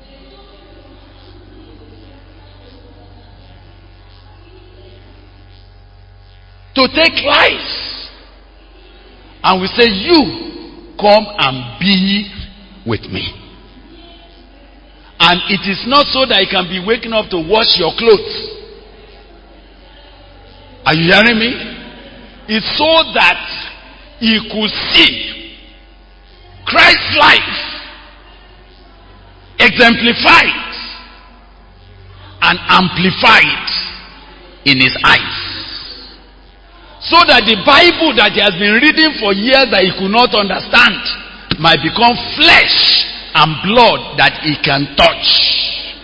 To take lives. And we say, you come and be with me. And it is not so that you can be waking up to wash your clothes. Are you hearing me? It's so that he could see Christ's life exemplified and amplified in his eyes. So that the Bible that he has been reading for years that he could not understand might become flesh and blood that he can touch.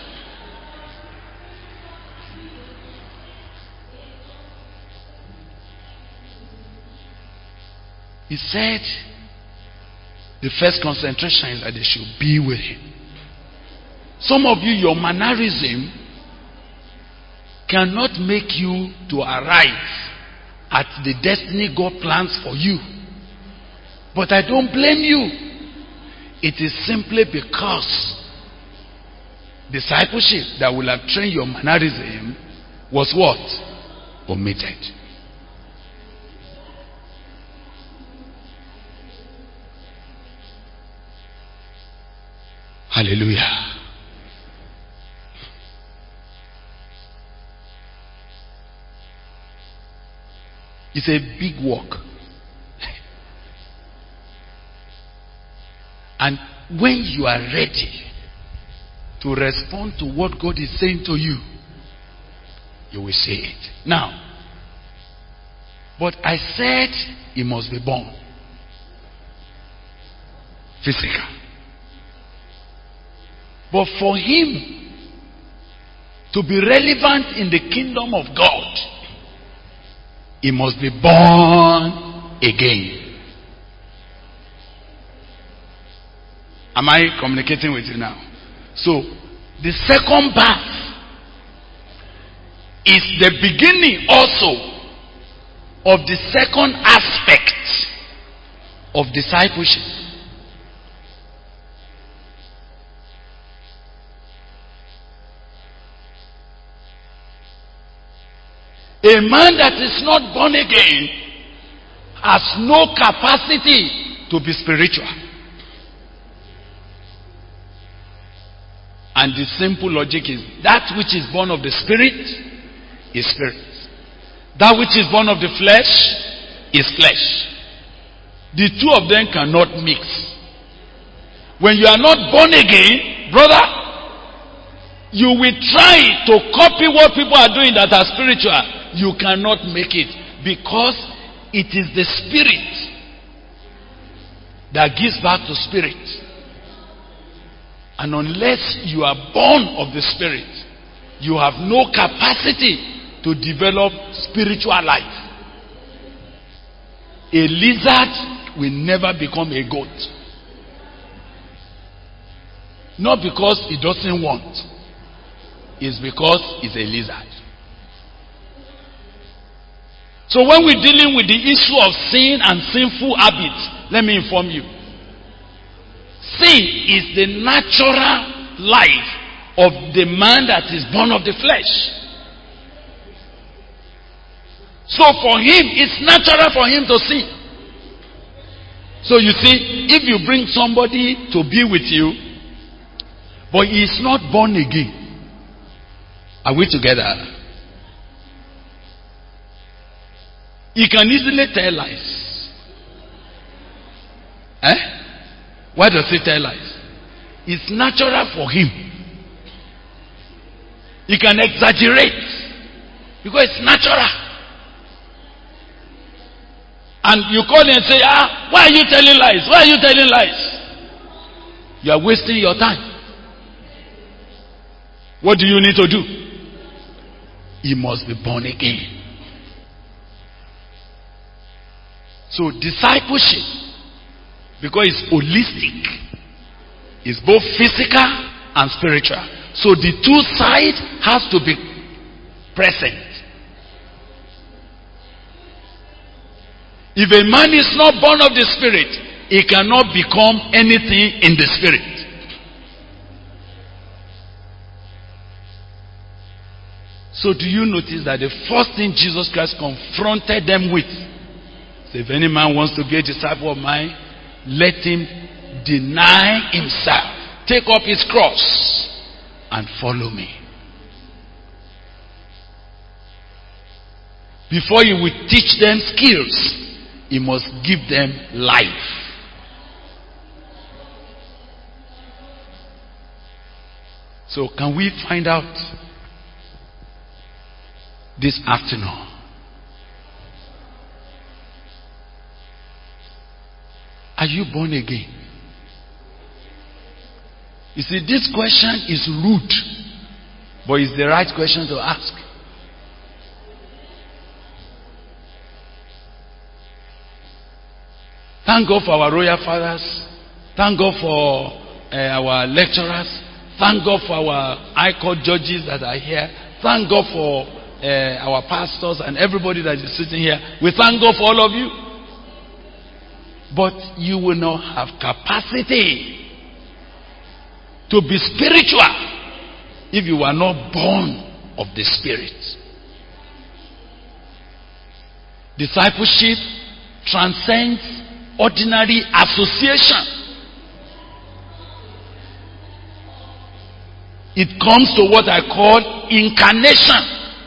He said the first concentration is that they should be with him. Some of you, your mannerism cannot make you to arrive at the destiny God plans for you. But I don't blame you. It is simply because discipleship that will have trained your mannerism was what? Omitted. Hallelujah. It's a big work. And when you are ready to respond to what God is saying to you, you will say it. Now, but I said he must be born. Physical. But for him to be relevant in the kingdom of God, he must be born again. Am I communicating with you now? So, the second birth is the beginning also of the second aspect of discipleship. A man that is not born again has no capacity to be spiritual. And the simple logic is that which is born of the spirit is spirit. That which is born of the flesh is flesh. The two of them cannot mix. When you are not born again, brother, you will try to copy what people are doing that are spiritual. You cannot make it, because it is the spirit that gives birth to spirit. And unless you are born of the spirit, you have no capacity to develop spiritual life. A lizard will never become a goat. Not because it doesn't want. It's because it's a lizard. So when we're dealing with the issue of sin and sinful habits, let me inform you. Sin is the natural life of the man that is born of the flesh. So for him, it's natural for him to sin. So you see, if you bring somebody to be with you, but he is not born again, are we together? He can easily tell lies. Why does he tell lies? It's natural for him. He can exaggerate because it's natural. And you call him and say, why are you telling lies? Why are you telling lies? You are wasting your time. What do you need to do? He must be born again. So discipleship, because it's holistic, is both physical and spiritual. So the two sides has to be present. If a man is not born of the spirit, he cannot become anything in the spirit. So do you notice that the first thing Jesus Christ confronted them with, if any man wants to be a disciple of mine, let him deny himself, take up his cross, and follow me. Before he will teach them skills, he must give them life. So can we find out this afternoon? Are you born again? You see, this question is rude, but it's the right question to ask. Thank God for our royal fathers. Thank God for our lecturers. Thank God for our high court judges that are here. Thank God for our pastors and everybody that is sitting here. We thank God for all of you. But you will not have capacity to be spiritual if you are not born of the Spirit. Discipleship transcends ordinary association. It comes to what I call incarnation.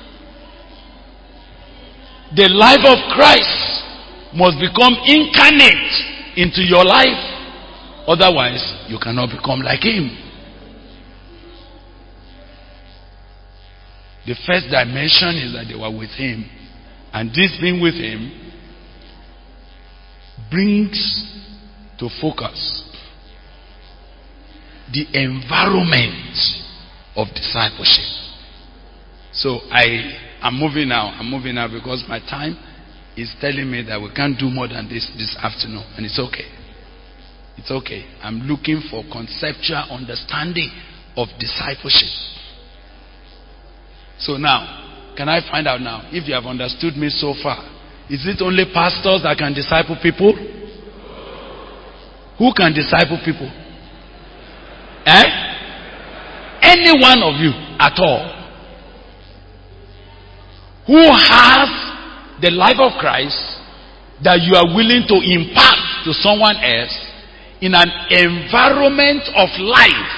The life of Christ must become incarnate into your life. Otherwise, you cannot become like him. The first dimension is that they were with him. And this being with him brings to focus the environment of discipleship. So I'm moving now. I'm moving now because my time is telling me that we can't do more than this afternoon. And it's okay. It's okay. I'm looking for conceptual understanding of discipleship. So now, can I find out now, if you have understood me so far, is it only pastors that can disciple people? Who can disciple people? Any one of you at all who has the life of Christ that you are willing to impart to someone else in an environment of life.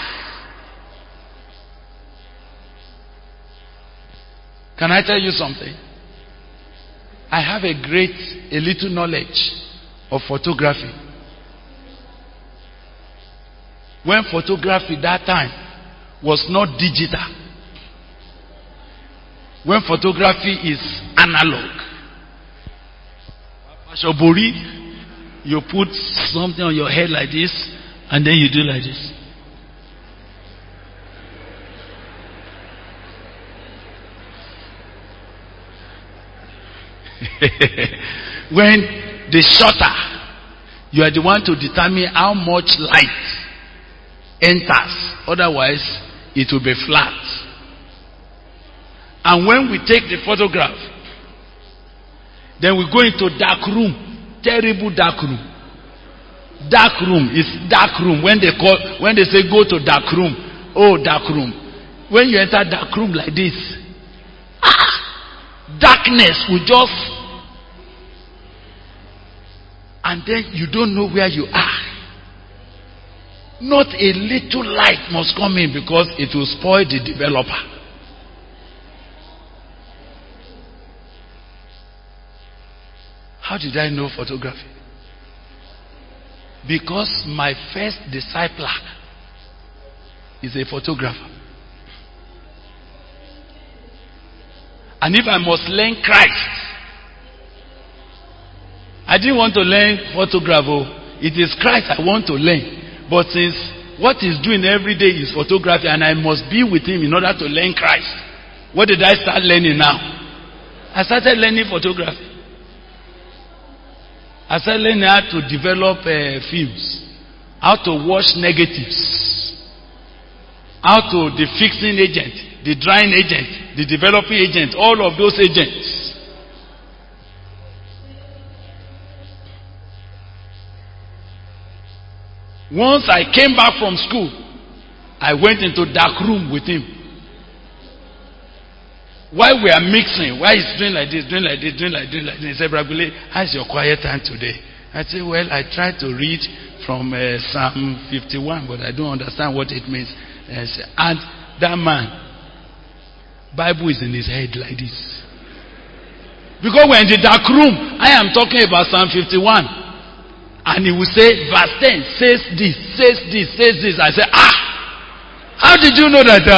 Can I tell you something? I have a little knowledge of photography. When photography that time was not digital. When photography is analog. Shobori, you put something on your head like this, and then you do like this. When the shutter, you are the one to determine how much light enters. Otherwise, it will be flat. And when we take the photograph, then we go into dark room. Terrible dark room. Dark room is dark room. When they say go to dark room, oh, dark room. When you enter dark room like this, darkness will just, and then you don't know where you are. Not a little light must come in because it will spoil the developer. How did I know photography? Because my first discipler is a photographer. And if I must learn Christ, I didn't want to learn photography. It is Christ I want to learn. But since what he's doing every day is photography and I must be with him in order to learn Christ, what did I start learning now? I started learning photography. I started learning how to develop films, how to wash negatives, how to the fixing agent, the drying agent, the developing agent, all of those agents. Once I came back from school, I went into dark room with him. While we are mixing, while he's doing like this, doing like this, doing like this, like this, he said, Bragule, how's your quiet time today? I said, well, I tried to read from Psalm 51, but I don't understand what it means. And that man, Bible is in his head like this. Because we're in the dark room, I am talking about Psalm 51. And he will say, verse 10 says this, says this, says this. I say, how did you know that?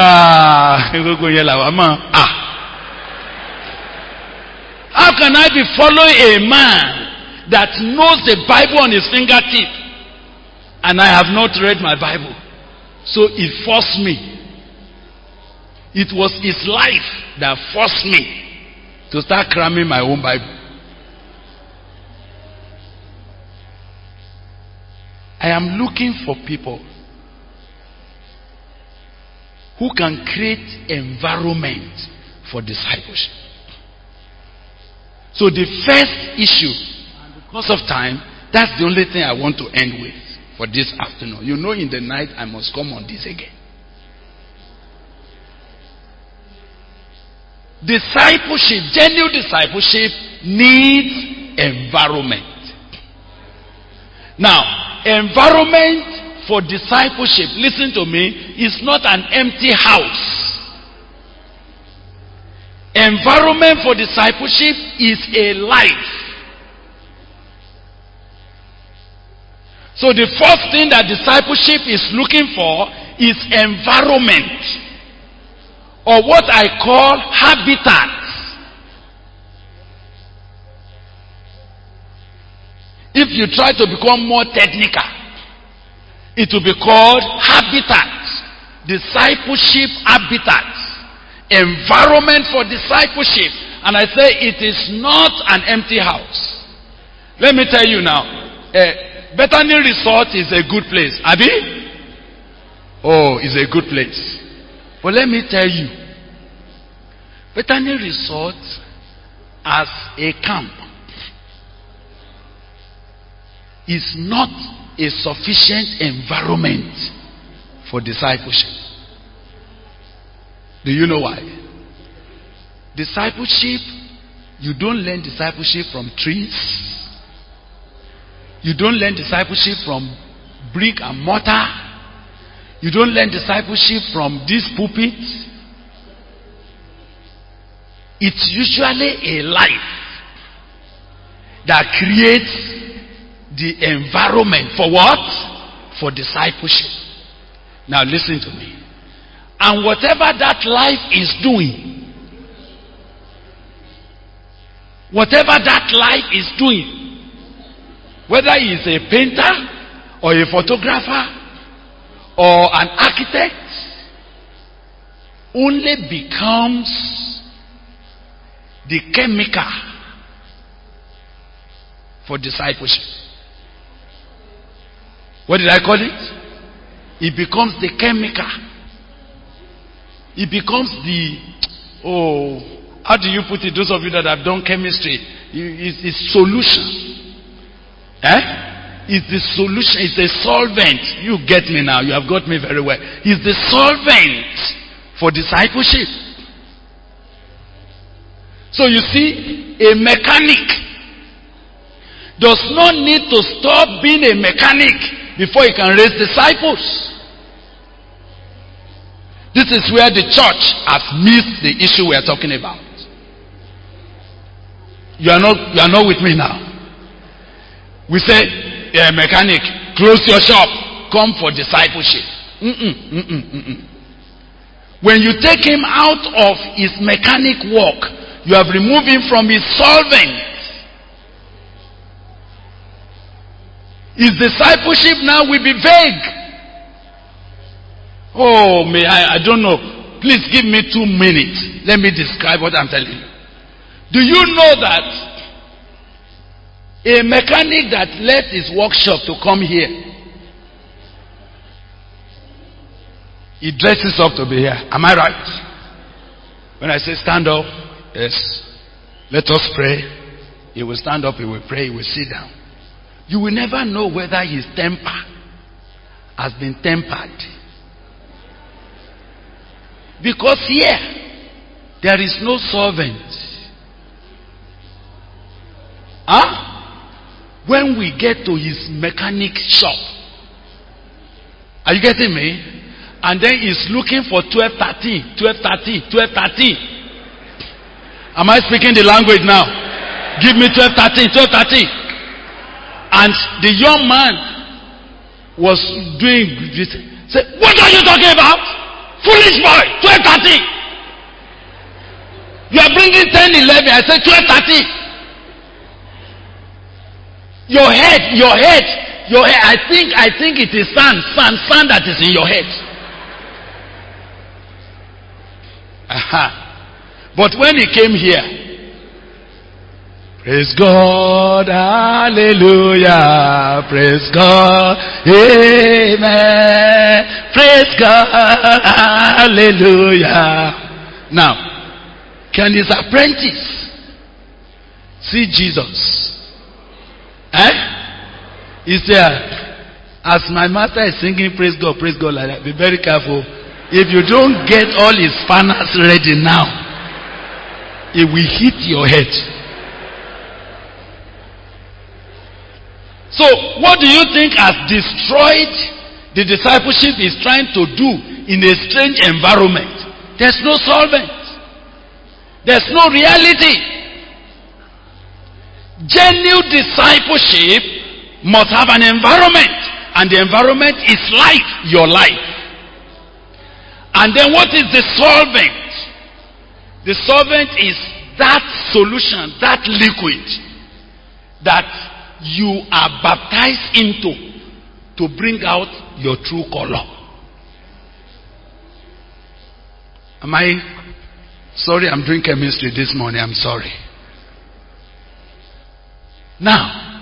How can I be following a man that knows the Bible on his fingertip and I have not read my Bible? So it forced me. It was his life that forced me to start cramming my own Bible. I am looking for people who can create environment for discipleship. So the first issue, and because of time, that's the only thing I want to end with for this afternoon. You know, in the night I must come on this again. Discipleship, genuine discipleship needs environment. Now, environment for discipleship, listen to me, is not an empty house. Environment for discipleship is a life. So the first thing that discipleship is looking for is environment, or what I call habitat. If you try to become more technical, it will be called habitat. Discipleship habitat. Environment for discipleship. And I say it is not an empty house. Let me tell you now, Bethany Resort is a good place. Abi? Oh, it's a good place. But let me tell you, Bethany Resort as a camp is not a sufficient environment for discipleship. Do you know why? Discipleship, you don't learn discipleship from trees. You don't learn discipleship from brick and mortar. You don't learn discipleship from this pulpit. It's usually a life that creates the environment for what? For discipleship. Now listen to me. And whatever that life is doing, whether he is a painter or a photographer or an architect, only becomes the chemical for discipleship. What did I call it? It becomes the chemical. It becomes the, how do you put it? Those of you that have done chemistry, it's solution. It's the solution, it's the solvent. You get me now, you have got me very well. It's the solvent for discipleship. So you see, a mechanic does not need to stop being a mechanic before he can raise disciples. This is where the church has missed the issue we are talking about. You are not with me now. We say, mechanic, close your shop, come for discipleship. When you take him out of his mechanic work, you have removed him from his solvent. His discipleship now will be vague. I don't know. Please give me 2 minutes. Let me describe what I'm telling you. Do you know that a mechanic that left his workshop to come here, he dresses up to be here. Am I right? When I say stand up, yes, let us pray, he will stand up, he will pray, he will sit down. You will never know whether his temper has been tempered. Because here, there is no solvent. When we get to his mechanic shop, are you getting me? And then he's looking for 1213. Am I speaking the language now? Give me 1213. And the young man was doing this. Say, what are you talking about? Foolish boy, 1213. You are bringing 1011. I said 1213. Your head. I think it is sand that is in your head. But when he came here, praise God, hallelujah, praise God, amen, praise God, hallelujah. Now, can his apprentice see Jesus? He said, as my master is singing praise God like that, be very careful. If you don't get all his fanners ready now, it will hit your head. So, what do you think has destroyed the discipleship he's trying to do in a strange environment? There's no solvent. There's no reality. Genuine discipleship must have an environment, and the environment is life, your life. And then what is the solvent? The solvent is that solution, that liquid that you are baptized into to bring out your true color. Am I sorry? I'm doing chemistry this morning. I'm sorry. Now,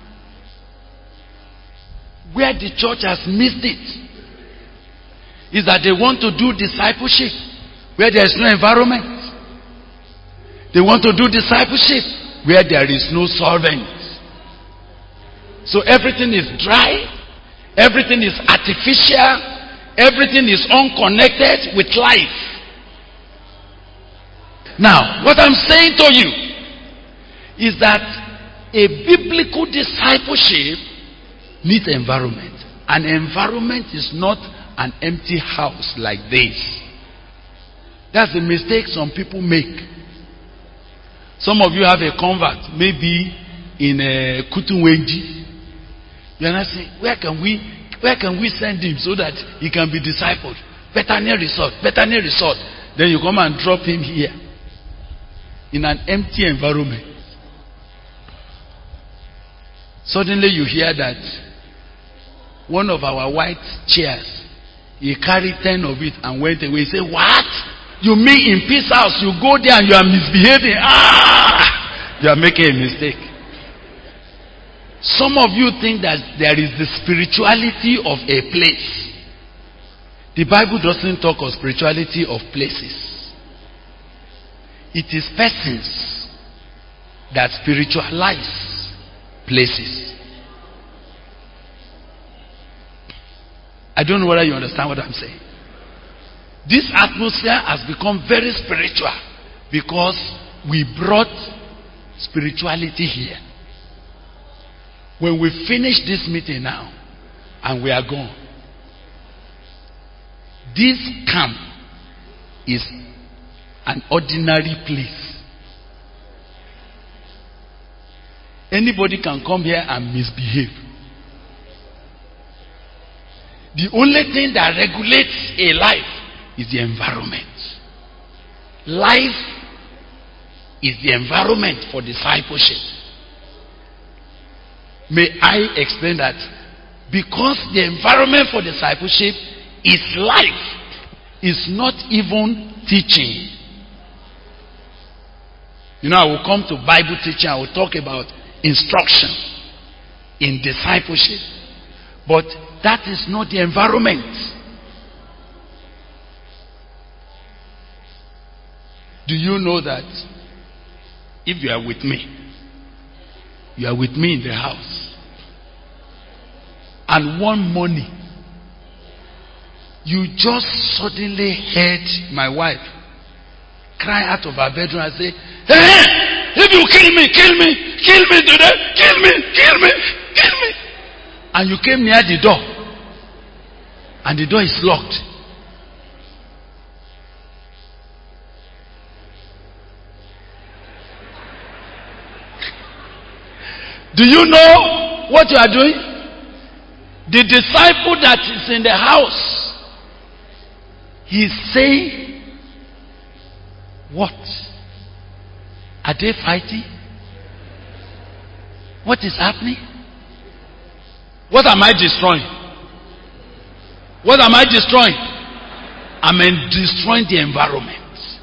where the church has missed it is that they want to do discipleship where there is no environment. They want to do discipleship where there is no solvent. So everything is dry, everything is artificial, everything is unconnected with life. Now, what I'm saying to you is that a biblical discipleship needs environment. An environment is not an empty house like this. That's the mistake some people make. Some of you have a convert, maybe in Kutuwenji. You are not saying, where can we send him so that he can be discipled? Bethany Resort. Then you come and drop him here in an empty environment. Suddenly you hear that one of our white chairs, he carried 10 of it and went away. He said, what? You mean in Peace House, you go there and you are misbehaving? You are making a mistake. Some of you think that there is the spirituality of a place. The Bible doesn't talk of spirituality of places. It is persons that spiritualize places. I don't know whether you understand what I'm saying. This atmosphere has become very spiritual because we brought spirituality here. When we finish this meeting now and we are gone, this camp is an ordinary place. Anybody can come here and misbehave. The only thing that regulates a life is the environment. Life is the environment for discipleship. May I explain that? Because the environment for discipleship is life, is not even teaching. You know, I will come to Bible teaching, I will talk about instruction in discipleship. But that is not the environment. Do you know that if you are with me, you are with me in the house, and one morning you just suddenly heard my wife cry out of her bedroom and say, hey, if you kill me today, kill me. And you came near the door and the door is locked. Do you know what you are doing? The disciple that is in the house, he's saying, what? Are they fighting? What is happening? What am I destroying? What am I destroying? I'm destroying the environment.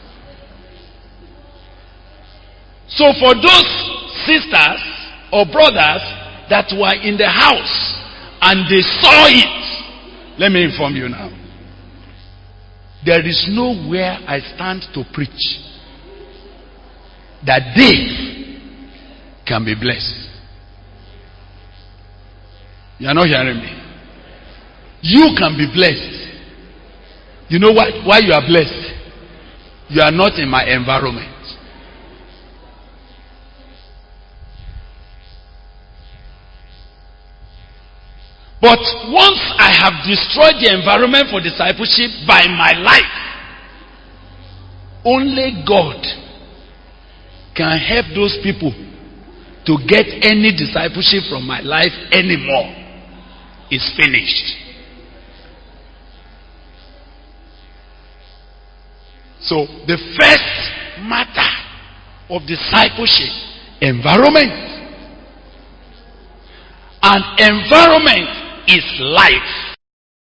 So for those sisters or brothers that were in the house and they saw it, let me inform you now. There is nowhere I stand to preach that they can be blessed. You are not hearing me. You can be blessed. You know why you are blessed? You are not in my environment. But once I have destroyed the environment for discipleship by my life, only God can help those people to get any discipleship from my life anymore. It's finished. So the first matter of discipleship, environment. And environment is life.